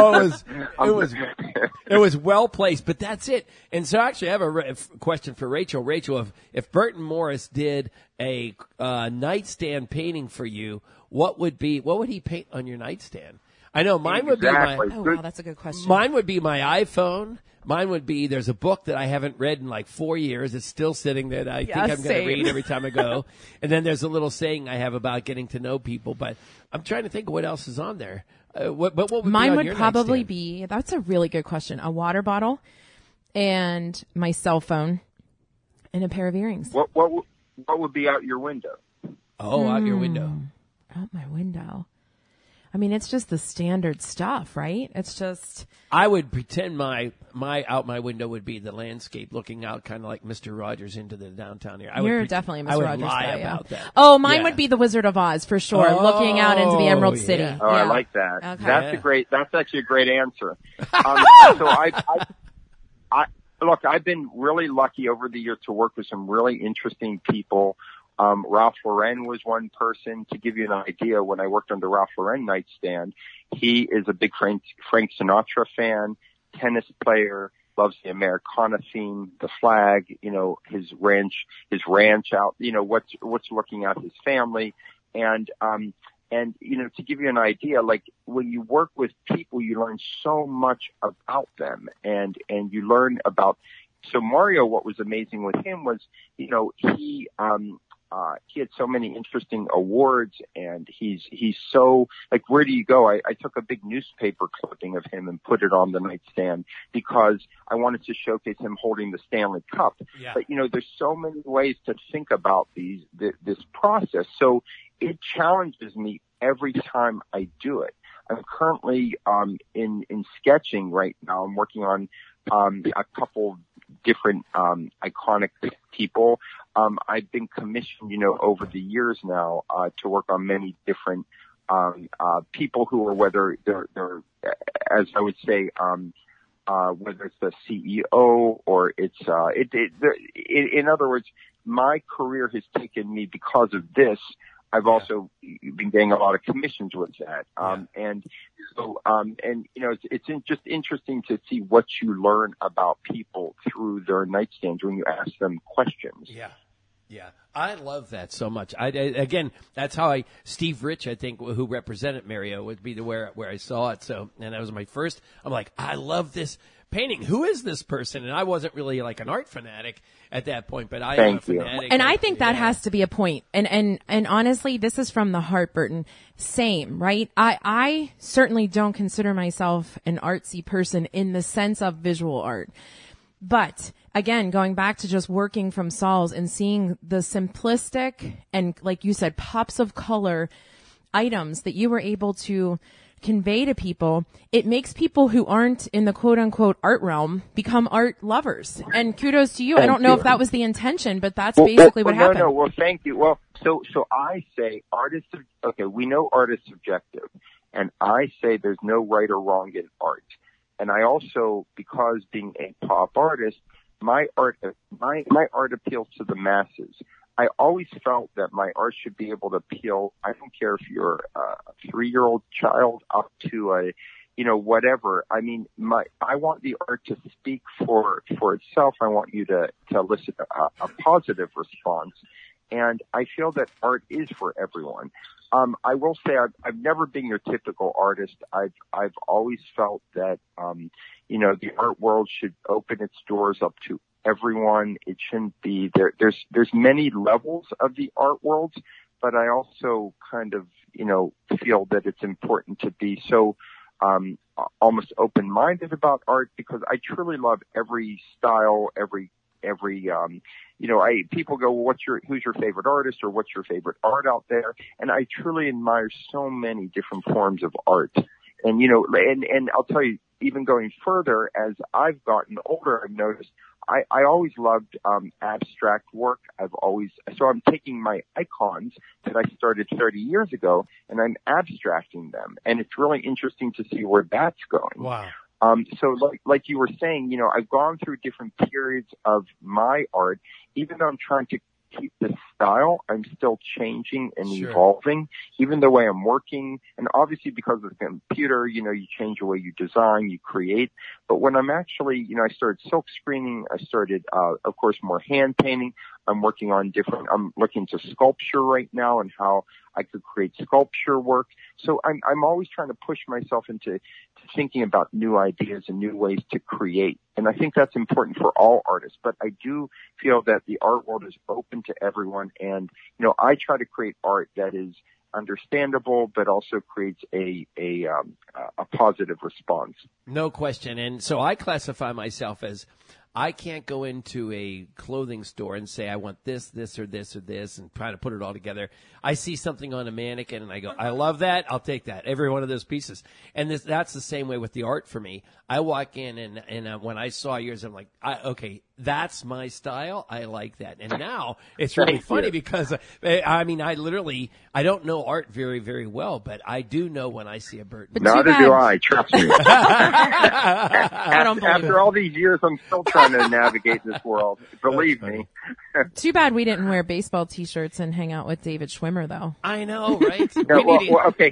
It was well placed, but that's it. And so actually I have a question for Rachel. Rachel, if Burton Morris did a nightstand painting for you, what would he paint on your nightstand? I know mine would be wow, that's a good question. Mine would be my iPhone. Mine would be, there's a book that I haven't read in like 4 years. It's still sitting there that I think I'm going to read every time I go. And then there's a little saying I have about getting to know people, but I'm trying to think of what else is on there. What would mine be on would your probably nightstand? be, that's a really good question, a water bottle and my cell phone and a pair of earrings. What would be out your window? Oh, out your window. Out my window. I mean, it's just the standard stuff, right? It's just. I would pretend my out my window would be the landscape looking out, kind of like Mr. Rogers into the downtown area. You're definitely a Mr. Rogers lie guy. About that. Oh, mine would be the Wizard of Oz for sure, looking out into the Emerald City. Yeah. Oh, I like that. Okay. That's actually a great answer. So look, I've been really lucky over the years to work with some really interesting people. Ralph Lauren was one person. To give you an idea, when I worked on the Ralph Lauren nightstand, he is a big Frank Sinatra fan, tennis player, loves the Americana theme, the flag, his ranch out, what's looking at his family. And to give you an idea, like when you work with people, you learn so much about them and you learn about, so Mario, what was amazing with him was, he had so many interesting awards, and he's so, like, where do you go? I took a big newspaper clipping of him and put it on the nightstand because I wanted to showcase him holding the Stanley Cup. Yeah. But, there's so many ways to think about this process. So it challenges me every time I do it. I'm currently in sketching right now. I'm working on a couple different iconic people. I've been commissioned, over the years now to work on many different people who are, whether they're as I would say, whether it's the CEO or it's in other words, my career has taken me because of this. I've also been getting a lot of commissions with that. And so, it's just interesting to see what you learn about people through their nightstands when you ask them questions. Yeah. Yeah. I love that so much. Again, that's how Steve Rich, I think, who represented Mario, would be where I saw it. So, and that was my first, I'm like, I love this painting. Who is this person? And I wasn't really like an art fanatic at that point, but I am a fanatic. And I think that has to be a point. And honestly, this is from the heart, Burton. Same, right? I certainly don't consider myself an artsy person in the sense of visual art. But again, going back to just working from Saul's and seeing the simplistic and, like you said, pops of color items that you were able to convey to people, it makes people who aren't in the quote unquote art realm become art lovers. And kudos to you. I don't know if that was the intention, but that's basically what happened. No, well, thank you. Well, so I say we know art is subjective, and I say there's no right or wrong in art. And I also, because being a pop artist, my art appeals to the masses. I always felt that my art should be able to appeal. I don't care if you're a 3-year-old child up to a, whatever. I mean, I want the art to speak for itself. I want you to elicit a positive response. And I feel that art is for everyone. I will say I've never been your typical artist. I've always felt that, the art world should open its doors up to everyone. It shouldn't be there's many levels of the art world, but I also kind of, feel that it's important to be so, almost open-minded about art, because I truly love every style, every people go, well, who's your favorite artist, or what's your favorite art out there? And I truly admire so many different forms of art. And, and I'll tell you, even going further, as I've gotten older, I've noticed I always loved abstract work. So I'm taking my icons that I started 30 years ago, and I'm abstracting them. And it's really interesting to see where that's going. Wow. So like you were saying, I've gone through different periods of my art. Even though I'm trying to keep the style, I'm still changing and evolving, even the way I'm working. And obviously because of the computer, you change the way you design, you create. But when I'm actually, I started silk screening, I started, of course, more hand painting. I'm looking to sculpture right now and how I could create sculpture work. So I'm always trying to push myself into thinking about new ideas and new ways to create. And I think that's important for all artists. But I do feel that the art world is open to everyone. And, I try to create art that is understandable, but also creates a positive response. No question. And so I classify myself as, I can't go into a clothing store and say, I want this, this, or this, or this, and try to put it all together. I see something on a mannequin, and I go, I love that. I'll take that, every one of those pieces. And that's the same way with the art for me. I walk in, and when I saw yours, I'm like, okay, that's my style. I like that. And now it's really funny because, I don't know art very, very well, but I do know when I see a Burton. Neither do I, trust me. After all these years, I'm still trying to navigate this world. Believe me. Too bad we didn't wear baseball T-shirts and hang out with David Schwimmer, though. I know, right? Okay.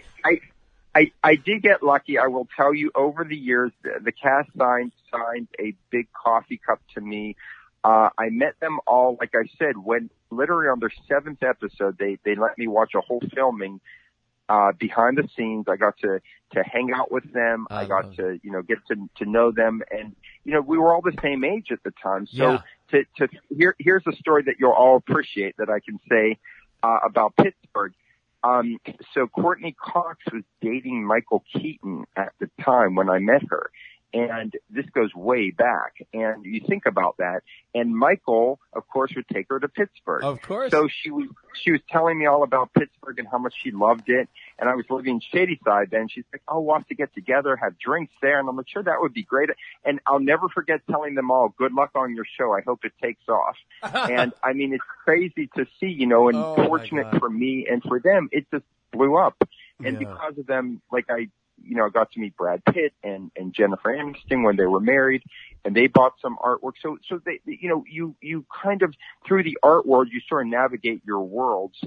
I did get lucky. I will tell you, over the years, the cast signed a big coffee cup to me. I met them all, like I said, when literally on their 7th episode, they let me watch a whole filming behind the scenes. I got to hang out with them. I got to, get to know them. And, we were all the same age at the time. So here's a story that you'll all appreciate that I can say about Pittsburgh. So Courtney Cox was dating Michael Keaton at the time when I met her. And this goes way back. And you think about that. And Michael, of course, would take her to Pittsburgh. Of course. So she was telling me all about Pittsburgh and how much she loved it. And I was living in Shadyside then. She's like, oh, we'll have to get together, have drinks there. And I'm like, sure, that would be great. And I'll never forget telling them all, good luck on your show. I hope it takes off. And I mean, it's crazy to see, and fortunate for me and for them, it just blew up. And because of them, like I got to meet Brad Pitt and Jennifer Aniston when they were married, and they bought some artwork. So they, you kind of, through the art world, you sort of navigate your worlds,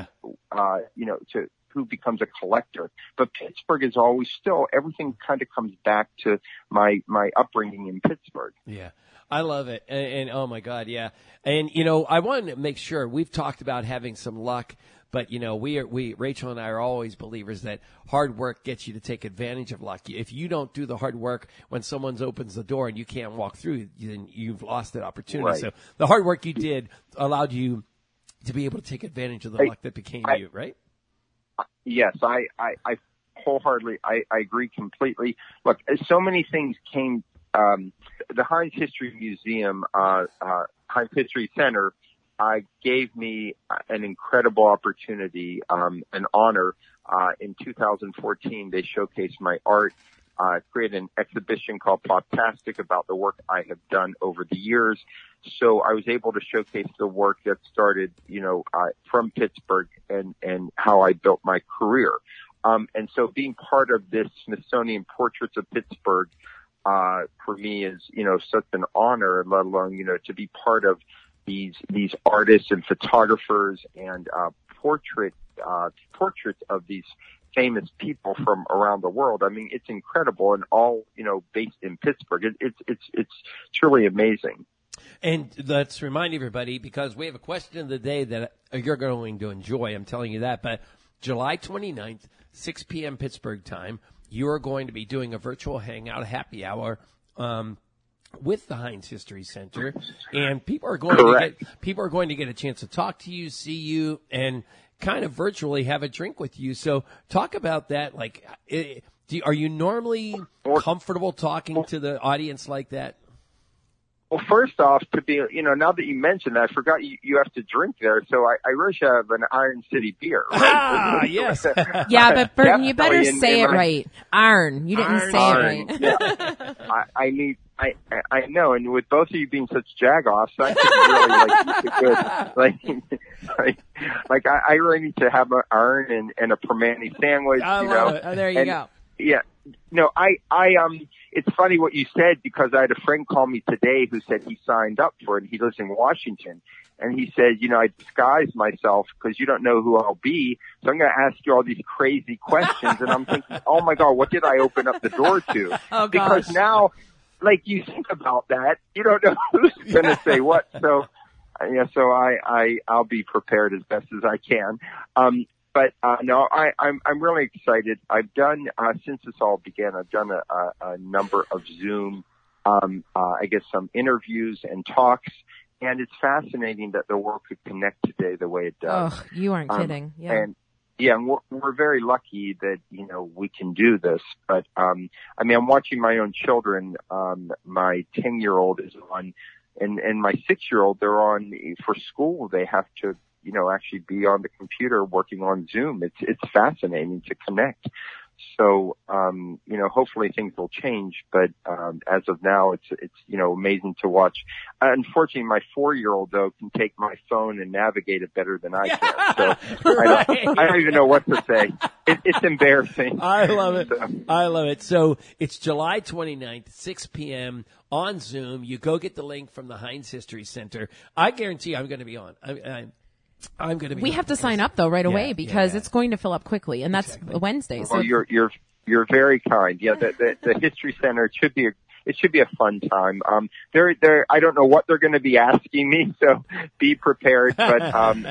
to who becomes a collector. But Pittsburgh is always still, everything kind of comes back to my upbringing in Pittsburgh. Yeah. I love it. And oh my God. Yeah. And, I wanted to make sure we've talked about having some luck. But, Rachel and I are always believers that hard work gets you to take advantage of luck. If you don't do the hard work when someone opens the door and you can't walk through, then you've lost that opportunity. Right. So the hard work you did allowed you to be able to take advantage of the luck that became you, right? Yes, I wholeheartedly, I agree completely. Look, so many things came the Heinz History Museum, Heinz History Center, gave me an incredible opportunity, an honor. In 2014, they showcased my art, created an exhibition called Ploptastic about the work I have done over the years. So I was able to showcase the work that started, from Pittsburgh and how I built my career. And so being part of this Smithsonian Portraits of Pittsburgh, for me is, such an honor, let alone, to be part of these artists and photographers and, portraits of these famous people from around the world. I mean, it's incredible and all, based in Pittsburgh. It's truly amazing. And let's remind everybody, because we have a question of the day that you're going to enjoy. I'm telling you that. But July 29th, 6 p.m. Pittsburgh time, you are going to be doing a virtual hangout, happy hour, with the Heinz History Center, and people are going to get a chance to talk to you, see you, and kind of virtually have a drink with you. So talk about that. Like, are you normally comfortable talking to the audience like that? Well, first off, to be, now that you mentioned that, I forgot you have to drink there. So I really should have an Iron City beer. Right? Ah, yes. Yeah, but Burton, you better say it right. Iron. You didn't say it right. Yeah. I know, and with both of you being such jagoffs, I think really like I really need to have an iron and a Permane sandwich. I love it. Oh, there you go. Yeah. No, it's funny what you said, because I had a friend call me today who said he signed up for it. He lives in Washington. And he said, I disguise myself because you don't know who I'll be. So I'm going to ask you all these crazy questions. And I'm thinking, oh my God, what did I open up the door to? Oh, because gosh. now, like, you think about that, you don't know who's going to say what. So, so I'll be prepared as best as I can. But no, I'm really excited. I've done, since this all began, I've done a number of Zoom, I guess some interviews and talks. And it's fascinating that the world could connect today the way it does. Oh, you aren't kidding. Yeah. And we're very lucky that, we can do this. But, I'm watching my own children. My 10-year-old is on, and my 6-year-old, they're on for school. They have to, actually be on the computer working on Zoom. It's fascinating to connect. So, hopefully things will change, but, as of now, it's, amazing to watch. Unfortunately, my 4-year-old, though, can take my phone and navigate it better than I can. So I don't even know what to say. It's embarrassing. I love it. I love it. So it's July 29th, 6 p.m. on Zoom. You go get the link from the Heinz History Center. I guarantee I'm going to be on. I'm going to be. We have to sign up though right away because it's going to fill up quickly, and that's Wednesday. So you're very kind. Yeah, the History Center should be a fun time. I don't know what they're going to be asking me, so be prepared. But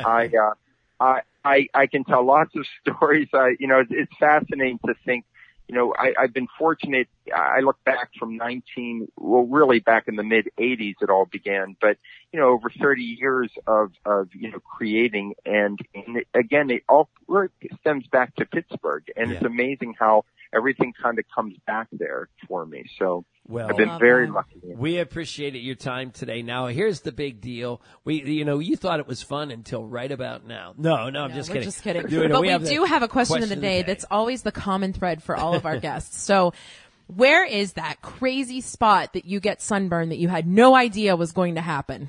I can tell lots of stories. It's fascinating to think. I've been fortunate. I look back from really back in the mid 80s it all began, but, over 30 years of creating and again, it all stems back to Pittsburgh, and it's amazing how everything kind of comes back there for me. So I've been very lucky. We appreciate your time today. Now, here's the big deal. You thought it was fun until right about now. No, I'm just kidding. Just kidding. But we do have a question of the day that's always the common thread for all of our guests. So where is that crazy spot that you get sunburned that you had no idea was going to happen?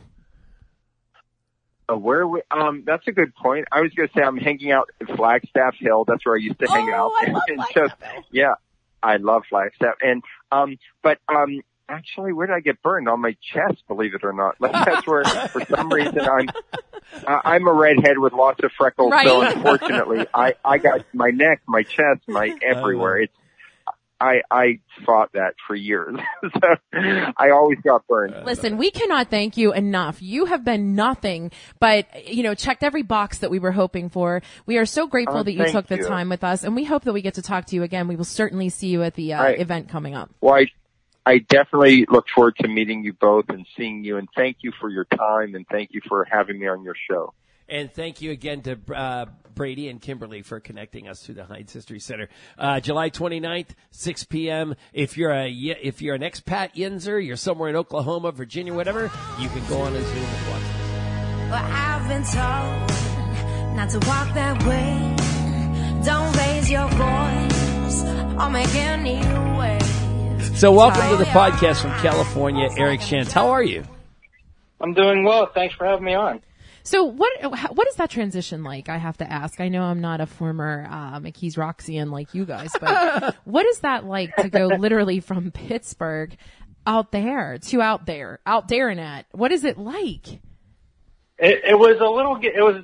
That's a good point. I was going to say I'm hanging out at Flagstaff Hill. That's where I used to hang out. I love Flagstaff Hill. Yeah, I love Flagstaff. And, actually, where did I get burned? On my chest, believe it or not. Like, that's where, for some reason, I'm a redhead with lots of freckles. Right. So unfortunately, I got my neck, my chest, my everywhere. I fought that for years. So I always got burned. Listen, we cannot thank you enough. You have been nothing but, checked every box that we were hoping for. We are so grateful that you took the time with us, and we hope that we get to talk to you again. We will certainly see you at the event coming up. Well, I definitely look forward to meeting you both and seeing you, and thank you for your time, and thank you for having me on your show. And thank you again to Brady and Kimberly for connecting us to the Heinz History Center. July 29th, 6 p.m. If you're an expat Yinzer, you're somewhere in Oklahoma, Virginia, whatever, you can go on and Zoom and watch this. Well, I've been told not to walk that way. Don't raise your voice or make any waves. So welcome to the podcast from California, Eric Shantz. How are you? I'm doing well. Thanks for having me on. So what is that transition like? I have to ask. I know I'm not a former McKees Roxian like you guys, but what is that like to go literally from Pittsburgh out there to out there and at? What is it like? It was a little.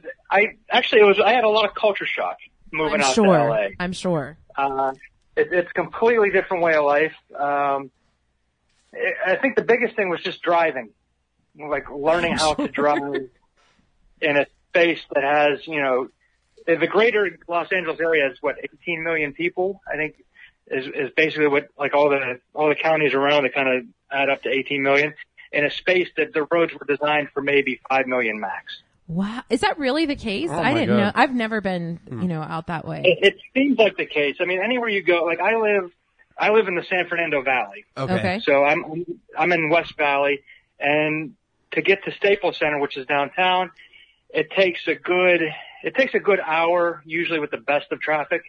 I had a lot of culture shock moving out to LA. I'm sure. It's a completely different way of life. I think the biggest thing was just driving, like learning how to drive in a space that has, the greater Los Angeles area is 18 million people. I think is basically what, like all the counties around it kind of add up to 18 million in a space that the roads were designed for maybe 5 million max. Wow. Is that really the case? I didn't know. I've never been, out that way. It seems like the case. I mean, anywhere you go, like I live in the San Fernando Valley. Okay. So I'm in West Valley, and to get to Staples Center, which is downtown, it takes a good hour, usually with the best of traffic.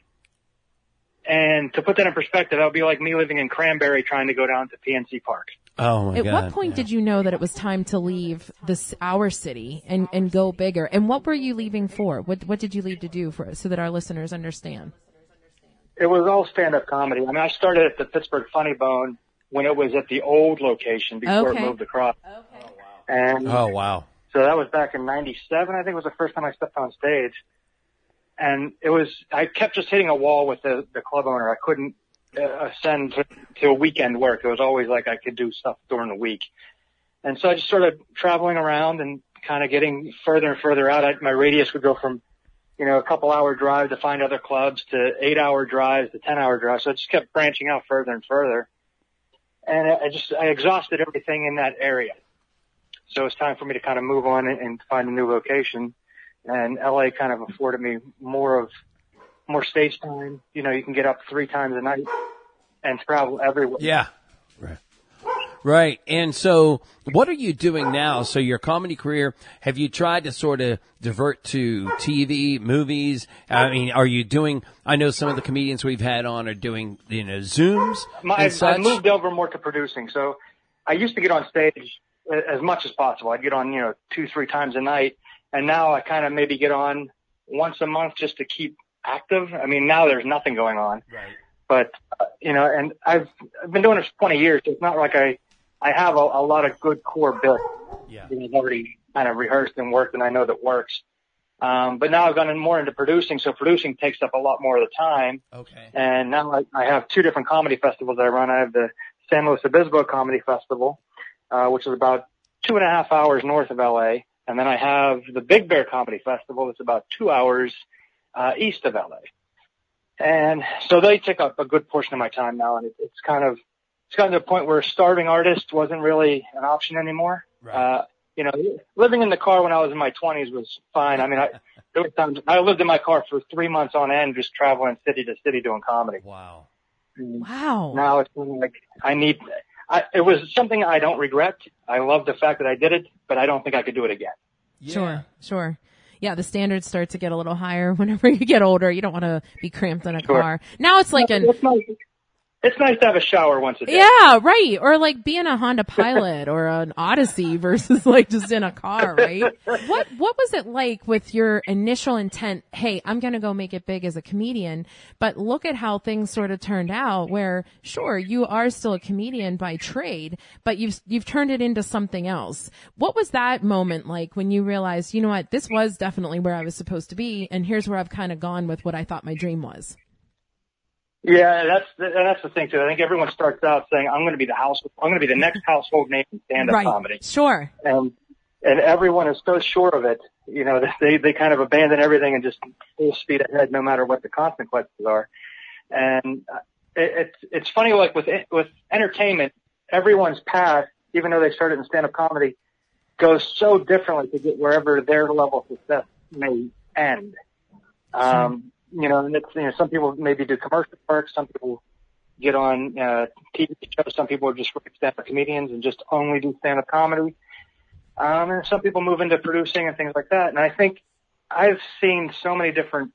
And to put that in perspective, that would be like me living in Cranberry trying to go down to PNC Park. Oh my God. At what point did you know that it was time to leave our city and go bigger? And what were you leaving for? What did you leave to do so that our listeners understand? It was all stand-up comedy. I mean, I started at the Pittsburgh Funny Bone when it was at the old location before it moved across. Okay. And wow. So that was back in '97. I think was the first time I stepped on stage. And I kept just hitting a wall with the club owner. I couldn't ascend to weekend work. It was always like I could do stuff during the week. And so I just started traveling around and kind of getting further and further out. My radius would go from, a couple hour drive to find other clubs to 8-hour drives to 10-hour drives. So I just kept branching out further and further. And I exhausted everything in that area. So it's time for me to kind of move on and find a new location. And LA kind of afforded me more stage time. You can get up 3 times a night and travel everywhere. Yeah. Right. And so what are you doing now? So your comedy career, have you tried to sort of divert to TV, movies? I mean, are you doing, I know some of the comedians we've had on are doing, Zooms and such. I moved over more to producing. So I used to get on stage as much as possible. I'd get on, 2-3 times a night. And now I kind of maybe get on once a month just to keep active. I mean, now there's nothing going on. Right. But, and I've been doing this for 20 years. So it's not like I have a lot of good core bits. Yeah. I've already kind of rehearsed and worked and I know that works. But now I've gone more into producing. So producing takes up a lot more of the time. Okay. And now I have 2 different comedy festivals that I run. I have the San Luis Obispo Comedy Festival, which is about 2.5 hours north of LA. And then I have the Big Bear Comedy Festival. That's about 2 hours east of LA. And so they take up a good portion of my time now. And it's gotten to a point where starving artist wasn't really an option anymore. Right. Living in the car when I was in my 20s was fine. I mean, there were times I lived in my car for 3 months on end, just traveling city to city doing comedy. Wow. Wow. Now it's like it was something I don't regret. I love the fact that I did it, but I don't think I could do it again. Yeah. Sure. Yeah, the standards start to get a little higher whenever you get older. You don't want to be cramped in a car. Now it's like It's nice to have a shower once a day. Yeah, right. Or like be in a Honda Pilot or an Odyssey versus like just in a car, right? What was it like with your initial intent? Hey, I'm going to go make it big as a comedian, but look at how things sort of turned out where sure, you are still a comedian by trade, but you've turned it into something else. What was that moment like when you realized, you know what, this was definitely where I was supposed to be and here's where I've kind of gone with what I thought my dream was? Yeah, that's the thing too. I think everyone starts out saying, I'm going to be the next household name in stand-up comedy. Sure. And everyone is so sure of it, that they kind of abandon everything and just full speed ahead no matter what the consequences are. And it's funny, like with entertainment, everyone's path, even though they started in stand-up comedy, goes so differently to get wherever their level of success may end. You know, and it's, you know, some people maybe do commercial work, some people get on TV shows, some people are just stand-up comedians and just only do stand-up comedy. And some people move into producing and things like that. And I think I've seen so many different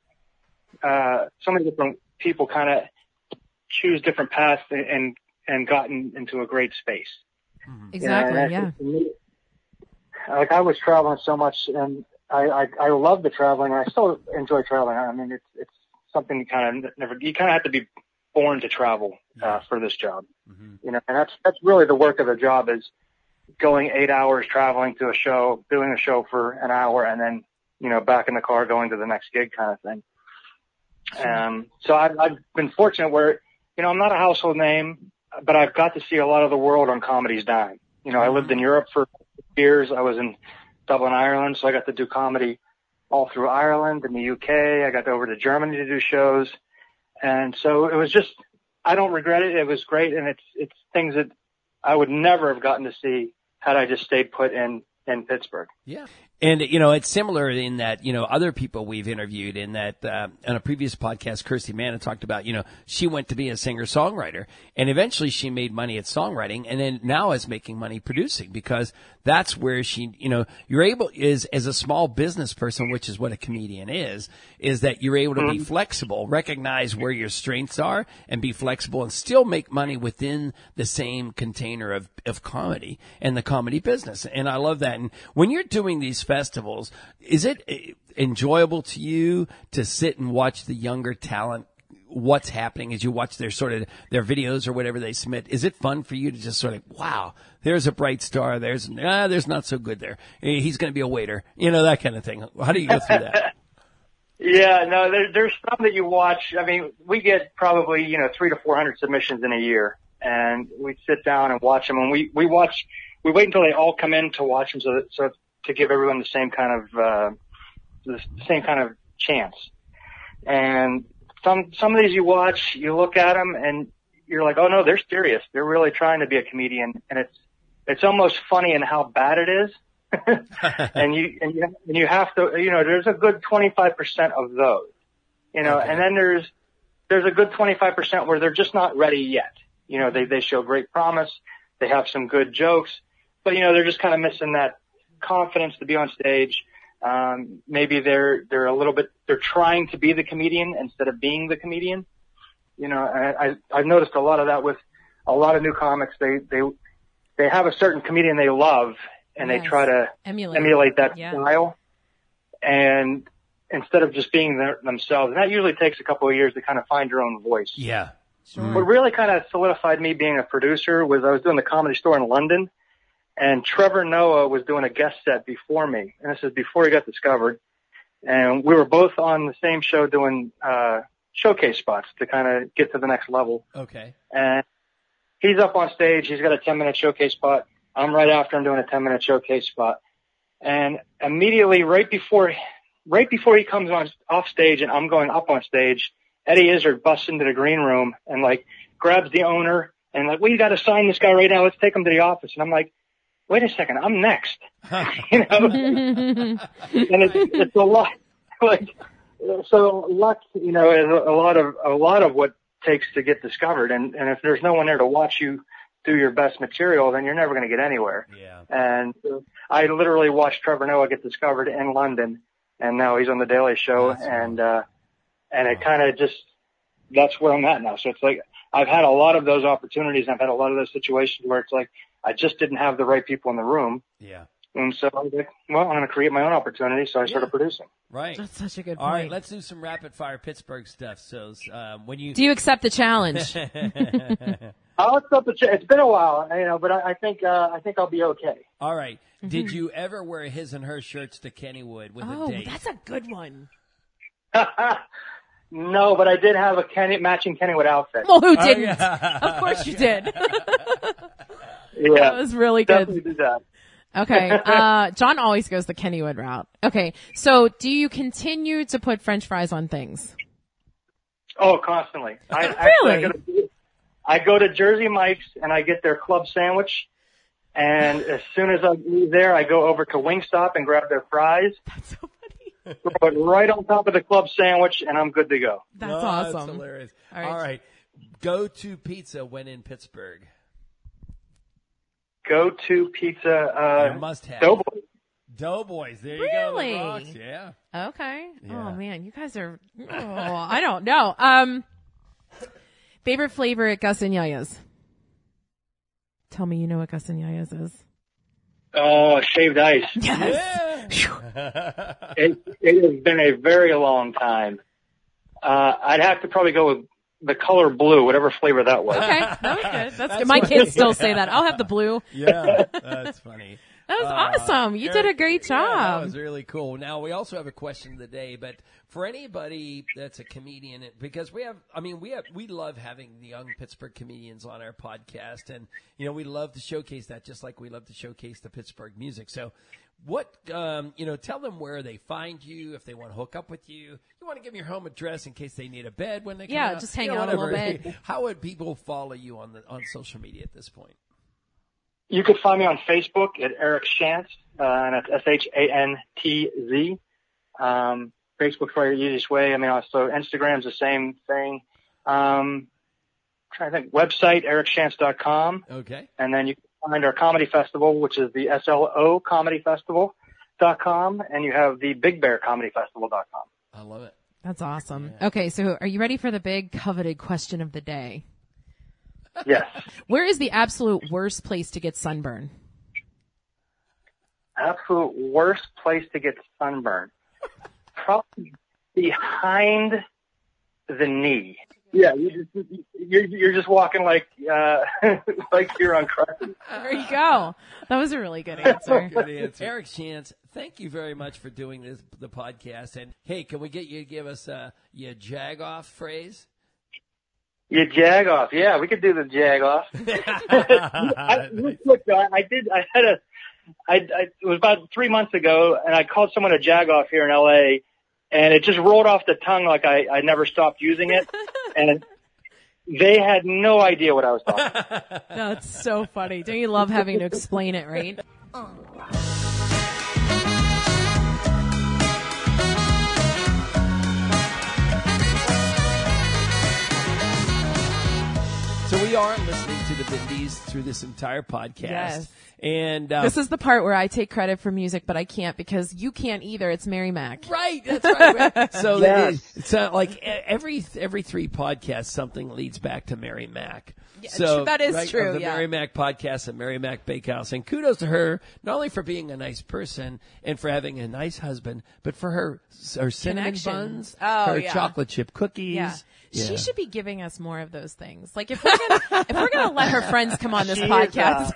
people kind of choose different paths and gotten into a great space. Exactly. Yeah. Like I was traveling so much, and I love the traveling, and I still enjoy traveling. I mean, it's something you kind of have to be born to travel for this job. You know, and that's really the work of the job, is going 8 hours traveling to a show, doing a show for an hour, and then, you know, back in the car going to the next gig kind of thing. So I've been fortunate where, you know, I'm not a household name, but I've got to see a lot of the world on Comedy's dime. You know, I lived in Europe for years. I was in Dublin, Ireland, so I got to do comedy all through Ireland and the UK. I got over to Germany to do shows. And so it was just, I don't regret it. It was great. And it's things that I would never have gotten to see had I just stayed put in Pittsburgh. Yeah. And, you know, it's similar in that, you know, other people we've interviewed in that, on a previous podcast, Kirsty Mann talked about, you know, she went to be a singer-songwriter, and eventually she made money at songwriting, and then now is making money producing, because that's where she, you know, you're able, as a small business person, which is what a comedian is that you're able to be flexible, recognize where your strengths are, and be flexible and still make money within the same container of comedy and the comedy business. And I love that. And when you're doing these festivals, is it enjoyable to you to sit and watch the younger talent, what's happening as you watch their videos or whatever they submit? Is it fun for you to just sort of, wow, there's a bright star, there's not so good there, he's going to be a waiter, you know, that kind of thing? How do you go through that? Yeah, no, there's some that you watch. I mean, we get probably, you know, 300 to 400 submissions in a year, and we sit down and watch them, and we wait until they all come in to watch them, so to give everyone the same kind of chance. And some of these you watch, you look at them, and you're like, oh no, they're serious. They're really trying to be a comedian, and it's almost funny in how bad it is. and you have to, you know, there's a good 25% of those, you know, and then there's a good 25% where they're just not ready yet. You know, they show great promise. They have some good jokes, but, you know, they're just kind of missing that confidence to be on stage. Maybe they're trying to be the comedian instead of being the comedian. You know, I've noticed a lot of that with a lot of new comics. They have a certain comedian they love, and they try to emulate that style. And instead of just being themselves, and that usually takes a couple of years to kind of find your own voice. Yeah. Sure. What really kind of solidified me being a producer was I was doing the Comedy Store in London, and Trevor Noah was doing a guest set before me, and this is before he got discovered. And we were both on the same show doing showcase spots to kind of get to the next level. Okay. And he's up on stage. He's got a 10-minute showcase spot. I'm right after him doing a 10-minute showcase spot. And immediately, right before he comes off stage and I'm going up on stage, Eddie Izzard busts into the green room and like grabs the owner and like, we got to sign this guy right now. Let's take him to the office. And I'm like, wait a second, I'm next. You know? And it's a lot. Like, so luck, you know, is a lot of what takes to get discovered. And if there's no one there to watch you do your best material, then you're never going to get anywhere. Yeah. And I literally watched Trevor Noah get discovered in London, and now he's on the Daily Show. And it kind of just, that's where I'm at now. So it's like, I've had a lot of those opportunities. I've had a lot of those situations where it's like, I just didn't have the right people in the room. Yeah. And so I was like, well, I'm going to create my own opportunity. So I started producing. Right. That's such a good point. All right, let's do some rapid fire Pittsburgh stuff. So, do you accept the challenge? I'll accept the challenge. It's been a while, you know, but I think I'll be okay. All right. Mm-hmm. Did you ever wear his and her shirts to Kennywood with a date? Oh, that's a good one. No, but I did have a matching Kennywood outfit. Well, who didn't? Of course you did. Yeah, that was really good. Definitely did that. Okay. John always goes the Kennywood route. Okay. So do you continue to put French fries on things? Oh, constantly. Really? I go to Jersey Mike's and I get their club sandwich. And as soon as I leave there, I go over to Wingstop and grab their fries. That's so funny. throw it right on top of the club sandwich, and I'm good to go. That's awesome. That's hilarious. All right. Go-to pizza when in Pittsburgh. Go-to pizza, must have. Doughboy. Doughboys. There you Really? go. The Rocks. Yeah. Okay. Yeah. Oh man, you guys are. Oh, I don't know. Favorite flavor at Gus and Yaya's. Tell me you know what Gus and Yaya's is. Oh, shaved ice. Yes. It has been a very long time. I'd have to probably go with the color blue, whatever flavor that was. Okay, that was good. That's good. My kids still say that. I'll have the blue. Yeah, that's funny. That was awesome. You did a great job. Yeah, that was really cool. Now, we also have a question of the day, but for anybody that's a comedian, because we love having the young Pittsburgh comedians on our podcast, and, we love to showcase that just like we love to showcase the Pittsburgh music. So what, tell them where they find you, if they want to hook up with you. You want to give them your home address in case they need a bed when they come out. Yeah, just hang out a little bit. How would people follow you on social media at this point? You could find me on Facebook at Eric Shantz, and that's SHANTZ. Facebook's probably the easiest way. Also Instagram's the same thing. Trying to think. Website, ericshantz.com. Okay. And then you can find our comedy festival, which is the SLOcomedyfestival.com, and you have the Big Bear Comedyfestival.com. I love it. That's awesome. Yeah. Okay, so are you ready for the big coveted question of the day? Yes. Where is the absolute worst place to get sunburn? Absolute worst place to get sunburn. Probably behind the knee. Yeah, you're just walking like like you're on crutches. There you go. That was a really good answer. Good answer. Eric Shantz, thank you very much for doing the podcast. And hey, can we get you to give us your jag-off phrase? You jag off. Yeah, we could do the jag off. It was about 3 months ago, and I called someone a jag off here in LA, and it just rolled off the tongue like I never stopped using it. And they had no idea what I was talking about. That's so funny. Don't you love having to explain it, right? So we are listening to the Vindies through this entire podcast. Yes. And this is the part where I take credit for music, but I can't because you can't either. It's Mary Mac. Right, that's right. So Yes. it's like every 3 podcasts, something leads back to Mary Mac. Yeah, So that is true, The yeah. Mary Mac podcast and Mary Mac Bakehouse, and kudos to her not only for being a nice person and for having a nice husband, but for her cinnamon Connection. buns, Oh, her yeah. chocolate chip cookies. Yeah. Yeah. She should be giving us more of those things. Like if we're gonna let her friends come on this She is, podcast.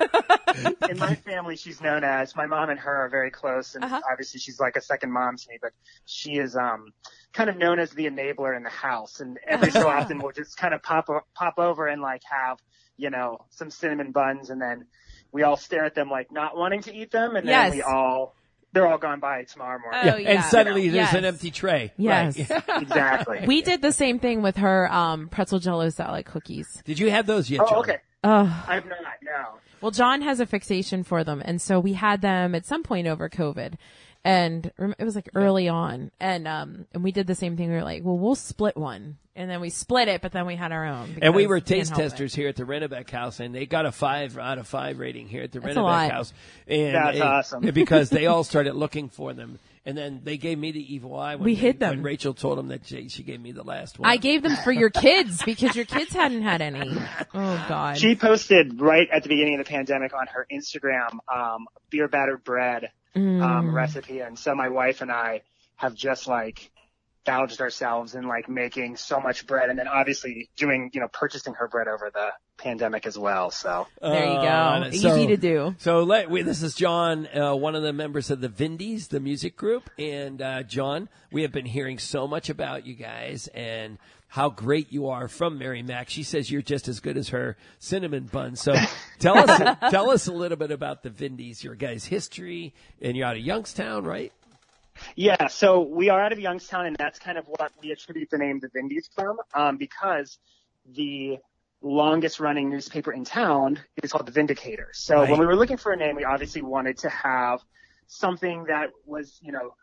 In my family, she's known as, my mom and her are very close, and obviously she's like a second mom to me, but she is kind of known as the enabler in the house, and every so often we'll just kind of pop over and like have, some cinnamon buns, and then we all stare at them like not wanting to eat them, and then they're all gone by tomorrow morning. Oh, yeah. And suddenly there's Yes. an empty tray. Yes. Right. Exactly. We did the same thing with her pretzel jello salad cookies. Did you have those yet, Oh, John? okay. Oh. I've not, no. Well, John has a fixation for them, and so we had them at some point over COVID, and it was like early on, and we did the same thing. We were like, well, we'll split one, and then we split it, but then we had our own. And we were because taste can't help testers here at the Rennebeck House, and they got a 5 out of 5 rating here at the That's a Rennebeck lot. House. And That's awesome. Because they all started looking for them. And then they gave me the evil eye when, We hid them. when Rachel told them that she gave me the last one. I gave them for your kids because your kids hadn't had any. Oh God. She posted right at the beginning of the pandemic on her Instagram, beer battered bread, recipe. And so my wife and I have just like gouged ourselves in like making so much bread, and then obviously doing, purchasing her bread over the pandemic as well. So There you go. Easy to do. So this is John, one of the members of the Vindies, the music group. And John, we have been hearing so much about you guys and how great you are from Mary Mac. She says you're just as good as her cinnamon bun. So tell us a little bit about the Vindies, your guys' history, and you're out of Youngstown, right? yeah, so we are out of Youngstown, and that's kind of what we attribute the name the Vindies from, because the longest running newspaper in town is called the Vindicator. So Right. when we were looking for a name, we obviously wanted to have something that was,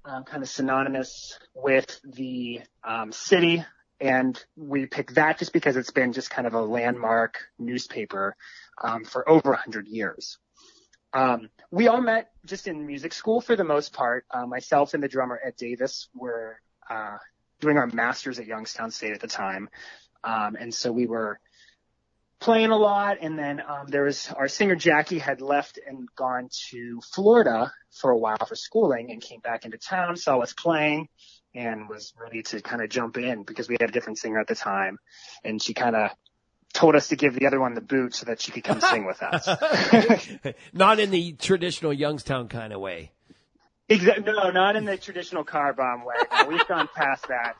kind of synonymous with the city. And we picked that just because it's been just kind of a landmark newspaper for over 100 years. We all met just in music school for the most part. Myself and the drummer, Ed Davis, were doing our masters at Youngstown State at the time. And so we were playing a lot. And then there was our singer, Jackie, had left and gone to Florida for a while for schooling and came back into town, saw us playing, and was ready to kind of jump in because we had a different singer at the time. And she kind of told us to give the other one the boot so that she could come sing with us. Not in the traditional Youngstown kind of way. No, not in the traditional car bomb way. No, we've gone past that.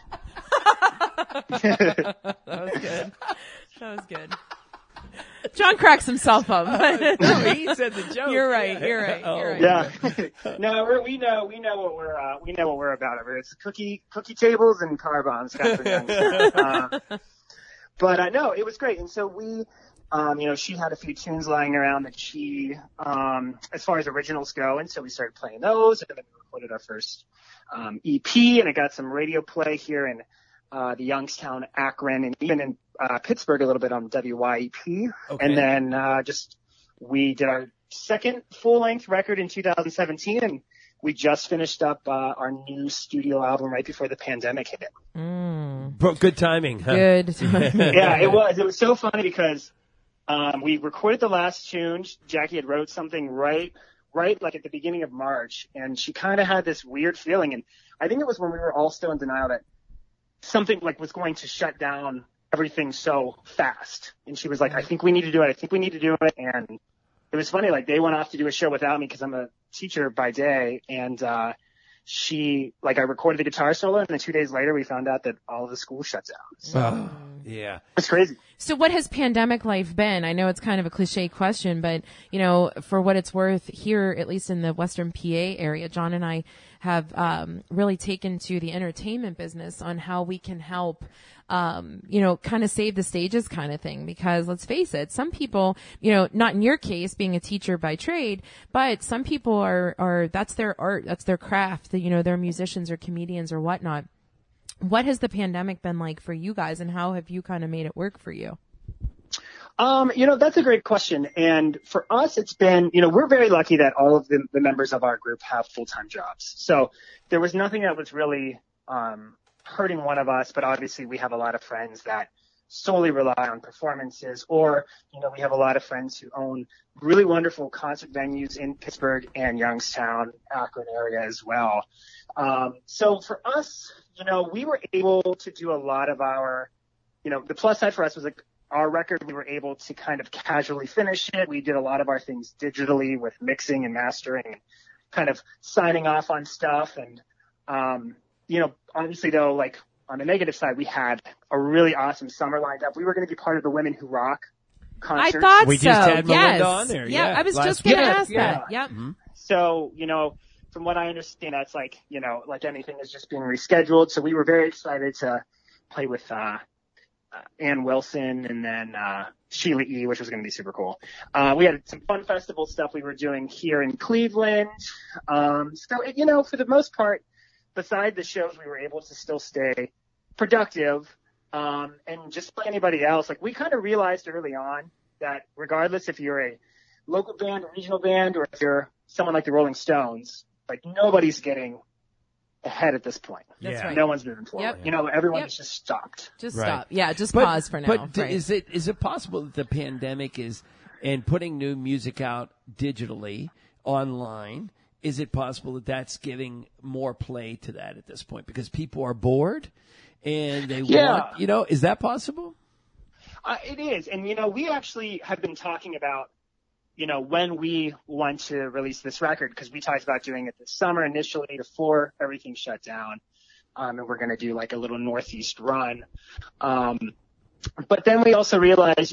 That was good. That was good. John cracks himself up. No, he said the joke. You're right. You're right. You're right. Yeah. No, we know what we're about. It's cookie tables and car bombs. But no, it was great. And so we, she had a few tunes lying around that she, as far as originals go, and so we started playing those, and then we recorded our first EP, and it got some radio play here in the Youngstown, Akron, and even in Pittsburgh a little bit on WYEP. Okay. And then we did our second full-length record in 2017, and we just finished up our new studio album right before the pandemic hit. Good timing, huh? Good timing. Yeah, it was. It was so funny because we recorded the last tune. Jackie had wrote something right like at the beginning of March, and she kind of had this weird feeling. And I think it was when we were all still in denial that something like was going to shut down everything so fast. And she was like, I think we need to do it. And it was funny, like they went off to do a show without me because I'm a teacher by day. And I recorded the guitar solo, and then 2 days later we found out that all of the school shut down. So, yeah. It's crazy. So what has pandemic life been? I know it's kind of a cliche question, but, for what it's worth here, at least in the Western PA area, John and I have really taken to the entertainment business on how we can help kind of save the stages kind of thing. Because let's face it, some people, not in your case being a teacher by trade, but some people are that's their art, that's their craft, they're musicians or comedians or whatnot. What has the pandemic been like for you guys, and how have you kind of made it work for you? That's a great question. And for us, it's been, we're very lucky that all of the members of our group have full-time jobs. So there was nothing that was really hurting one of us, but obviously we have a lot of friends that solely rely on performances, or, we have a lot of friends who own really wonderful concert venues in Pittsburgh and Youngstown, Akron area as well. So for us, we were able to do a lot of our, the plus side for us was like our record, we were able to kind of casually finish it. We did a lot of our things digitally with mixing and mastering and kind of signing off on stuff. And, obviously though, like on the negative side, we had a really awesome summer lined up. We were going to be part of the Women Who Rock concert. I thought we so. just had Melinda yes. on there. Yeah, I was just going to ask that. Yep. Mm-hmm. So, from what I understand, that's like, like anything is just being rescheduled. So we were very excited to play with Ann Wilson and then Sheila E., which was going to be super cool. We had some fun festival stuff we were doing here in Cleveland. So, for the most part, beside the shows, we were able to still stay productive. And just like anybody else, like we kind of realized early on that regardless if you're a local band, a regional band, or if you're someone like the Rolling Stones, like nobody's getting ahead at this point. That's right. No one's moving forward. Yep. Everyone has just stopped. Just stop. Yeah, just pause for now. But right. is it possible that the pandemic and putting new music out digitally, online, is it possible that that's giving more play to that at this point? Because people are bored and they want, is that possible? It is. And, we actually have been talking about, when we want to release this record, because we talked about doing it this summer initially before everything shut down. And we're going to do like a little Northeast run. But then we also realized,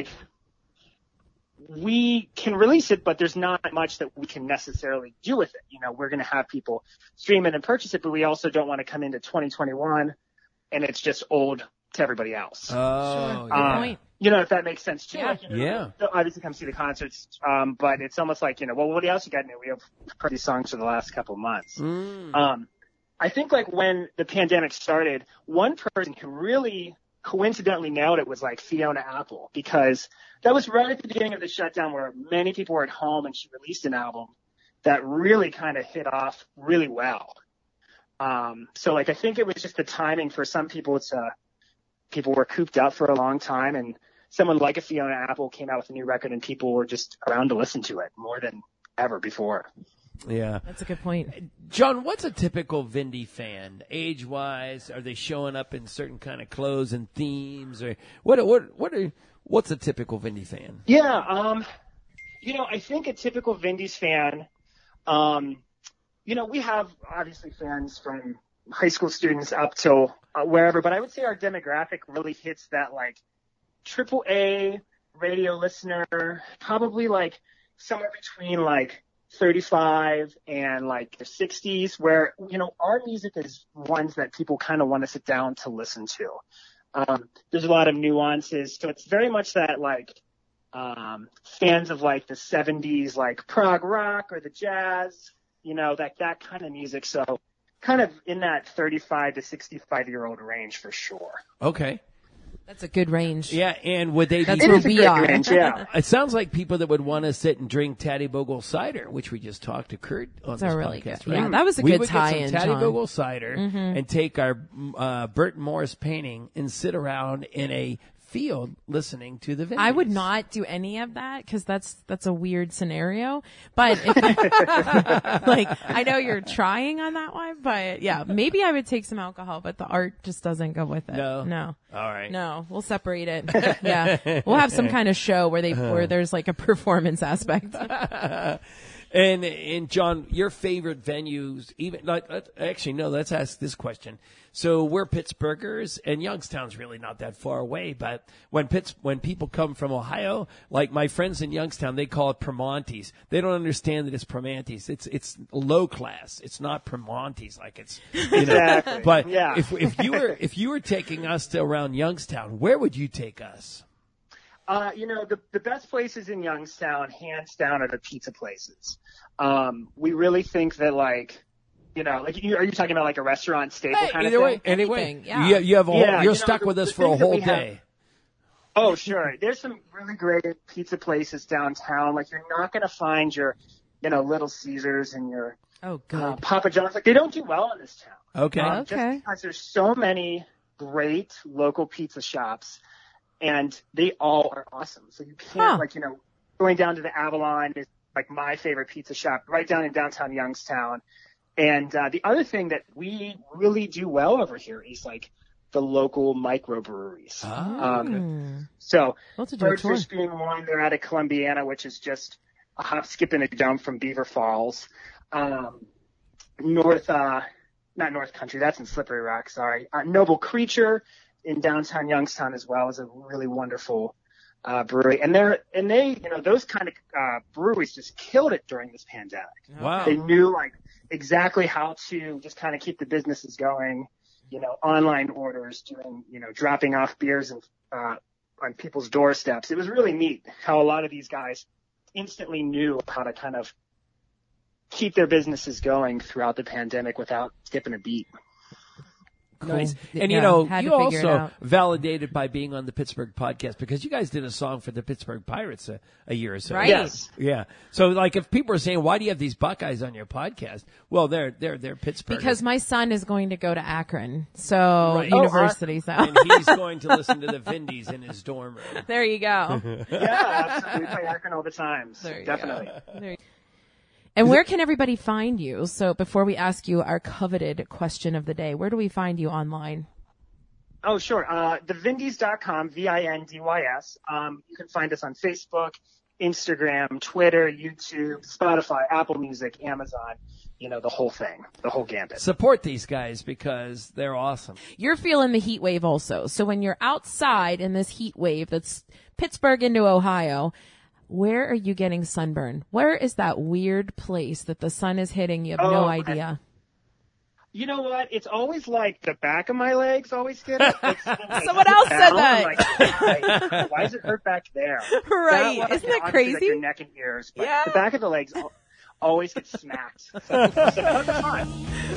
we can release it, but there's not much that we can necessarily do with it. We're going to have people stream it and purchase it, but we also don't want to come into 2021 and it's just old to everybody else. Oh, Good point. You know, if that makes sense too. Yeah. Like, you know, Yeah. they'll obviously come see the concerts, but it's almost like, you know, well, what else you got new? We have heard these songs for the last couple of months. I think like when the pandemic started, one person who really coincidentally nailed it was like Fiona Apple, because that was right at the beginning of the shutdown where many people were at home, and she released an album that really kind of hit off really well. So like I think it was just the timing for some people. People were cooped up for a long time, and someone like a Fiona Apple came out with a new record, and people were just around to listen to it more than ever before. Yeah. That's a good point. John, what's a typical Vindy fan, age-wise? Are they showing up in certain kind of clothes and themes, or what's a typical Vindy fan? Yeah, you know, I think a typical Vindy's fan, you know, we have obviously fans from high school students up till wherever, but I would say our demographic really hits that like AAA radio listener, probably like somewhere between like 35 and like the 60s, where, you know, our music is ones that people kind of want to sit down to listen to. There's a lot of nuances, so it's very much that like fans of like the 70s, like prog rock or the jazz, you know, that kind of music. So kind of in that 35 to 65-year-old range for sure. Okay. That's a good range. Yeah, and would they That's be... where we are. Range, yeah. It sounds like people that would want to sit and drink Taddy Bogle cider, which we just talked to Kurt on That's this a really podcast, good. right? Yeah, that was a we good would tie-in, get some Taddy John. Bogle cider and take our Burton Morris painting and sit around in a field listening to the Vindies. I would not do any of that because that's a weird scenario. But if like, I know you're trying on that one, but yeah, maybe I would take some alcohol, but the art just doesn't go with it. No. All right. No, we'll separate it. Yeah, we'll have some kind of show where there's like a performance aspect. And John, your favorite venues, even like, let's ask this question. So we're Pittsburghers, and Youngstown's really not that far away. But when people come from Ohio, like my friends in Youngstown, they call it Primantes. They don't understand that it's Primantes. It's low class. It's not Primantes like it's. You know. Exactly. But yeah. if you were taking us to around Youngstown, where would you take us? You know, the best places in Youngstown, hands down, are the pizza places. We really think that, like, you know, like, are you talking about like a restaurant staple kind of thing? Anyway, yeah. you have you're you know, stuck with us the for a things that whole we have- day. Oh, sure. There's some really great pizza places downtown. Like, you're not going to find your, you know, Little Caesars and your Papa John's. Like, they don't do well in this town. Okay. Just because there's so many great local pizza shops, and they all are awesome. So you can't, like, you know, going down to the Avalon is like my favorite pizza shop right down in downtown Youngstown. And the other thing that we really do well over here is like the local microbreweries. So Birdfish being one, they're out of Columbiana, which is just a hop, skip, and a jump from Beaver Falls. Not North Country, that's in Slippery Rock, sorry. Noble Creature in downtown Youngstown as well is a really wonderful brewery. And they, you know, those kind of breweries just killed it during this pandemic. Wow. They knew like exactly how to just kind of keep the businesses going, you know, online orders, doing, you know, dropping off beers and on people's doorsteps. It was really neat how a lot of these guys instantly knew how to kind of keep their businesses going throughout the pandemic without skipping a beat. Cool. Nice. And Yeah, you know, had you to figure it also out. validated by being on the Pittsburgh podcast because you guys did a song for the Pittsburgh Pirates a year or so. Right. Yes. Yeah. So like if people are saying, why do you have these Buckeyes on your podcast? Well, they're Pittsburgh. Because my son is going to go to Akron, so Right. university. So and he's going to listen to the Vindies in his dorm room. there you go. Yeah, absolutely. We play Akron all the time. So There you definitely. There you- And where can everybody find you? So before we ask you our coveted question of the day, where do we find you online? Oh, sure. Thevindies.com, VINDYS. You can find us on Facebook, Instagram, Twitter, YouTube, Spotify, Apple Music, Amazon, you know, the whole thing, the whole gambit. Support these guys because they're awesome. You're feeling the heat wave also. So when you're outside in this heat wave that's Pittsburgh into Ohio, where are you getting sunburn? Where is that weird place that the sun is hitting? You have no idea. You know what? It's always like the back of my legs always get it. Like, someone else said that. Like, why does it hurt back there? Right. Isn't that crazy? Like your neck and ears. But the back of the legs always get smacked. So that's fine.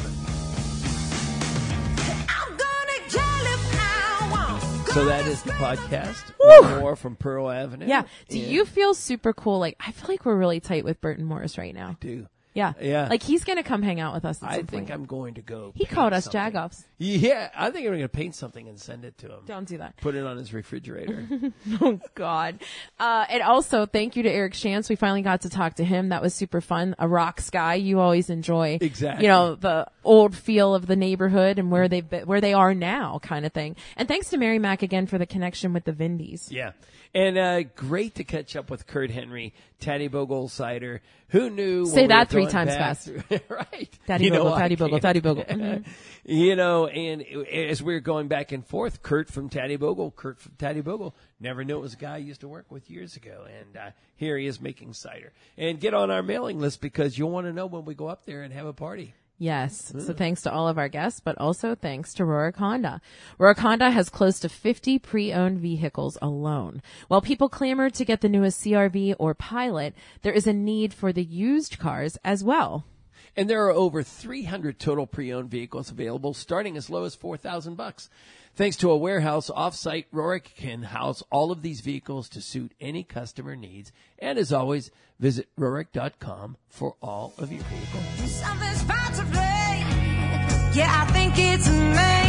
So that is the podcast. One more from Pearl Avenue. Yeah. Do you feel super cool? Like, I feel like we're really tight with Burton Morris right now. I do. Yeah. Yeah. Like, he's going to come hang out with us at some point. I think I'm going to go. He called us something. Jagoffs. Yeah. I think I'm going to paint something and send it to him. Don't do that. Put it on his refrigerator. Oh, God. And also, thank you to Eric Shantz. We finally got to talk to him. That was super fun. A rocks guy. You always enjoy. Exactly. You know, the old feel of the neighborhood and where they are now kind of thing. And thanks to Mary Mac again for the connection with the Vindies. Yeah. And great to catch up with Kurt Henry, Taddy Bogle Cider. Who knew? Say that 3 times fast. Right. Taddy Bogle, Taddy Bogle, Taddy Bogle. Mm-hmm. You know, and as we were going back and forth, Kurt from Taddy Bogle, never knew it was a guy I used to work with years ago. And here he is making cider. And get on our mailing list because you'll want to know when we go up there and have a party. Yes. So thanks to all of our guests, but also thanks to Rorick Honda. Rorick Honda has close to 50 pre-owned vehicles alone. While people clamor to get the newest CR-V or Pilot, there is a need for the used cars as well. And there are over 300 total pre-owned vehicles available, starting as low as $4,000. Thanks to a warehouse off-site, Rorick can house all of these vehicles to suit any customer needs. And as always, visit Rorick.com for all of your vehicles. Something's about to break. Yeah, I think it's me.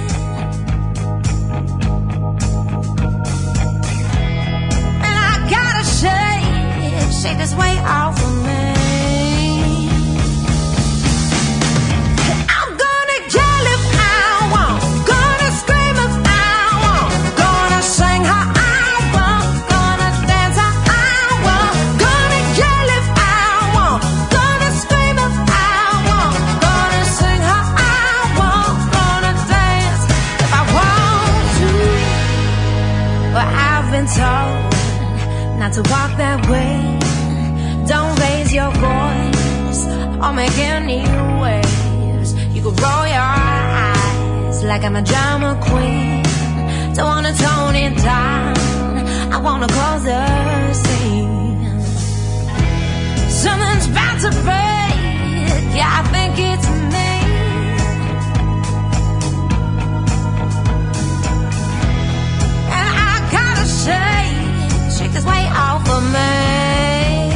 And I gotta shake this weight off of me. Told not to walk that way. Don't raise your voice or make any waves. You can roll your eyes like I'm a drama queen. Don't wanna tone it down, I wanna close the scene. Something's about to break. Yeah, I think it's me. Shake this weight off of me.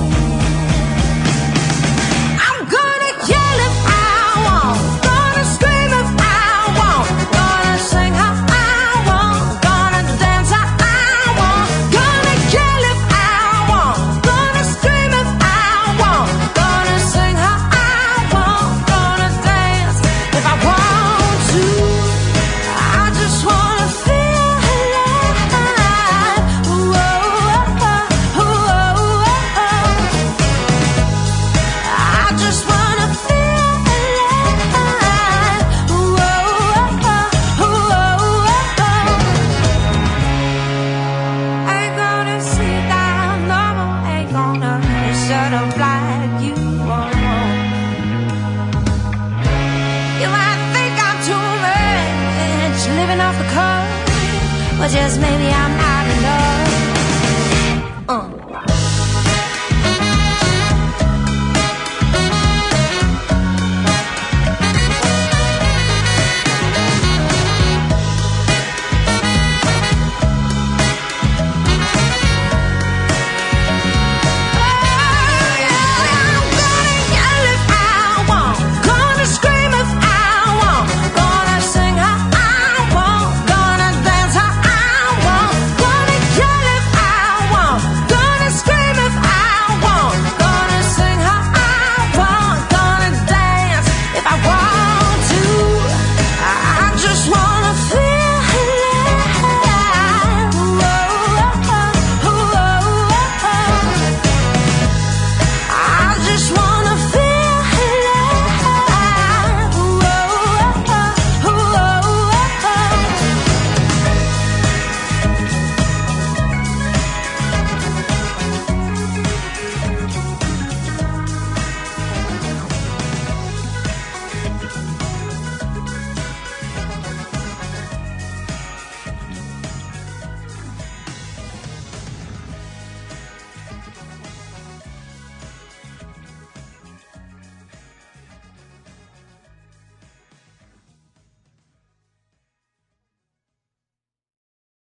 I'm gonna yell if I want, gonna scream if I want, gonna sing how I want, gonna dance how I want, gonna yell if I want, gonna scream if I want, gonna sing how I want, gonna dance if I want to. I just wanna feel alive. I just wanna feel alive. Ain't gonna sit down no more. Ain't gonna shut up like you want. You might think I'm too much, living off the coast, but just maybe I'm not enough.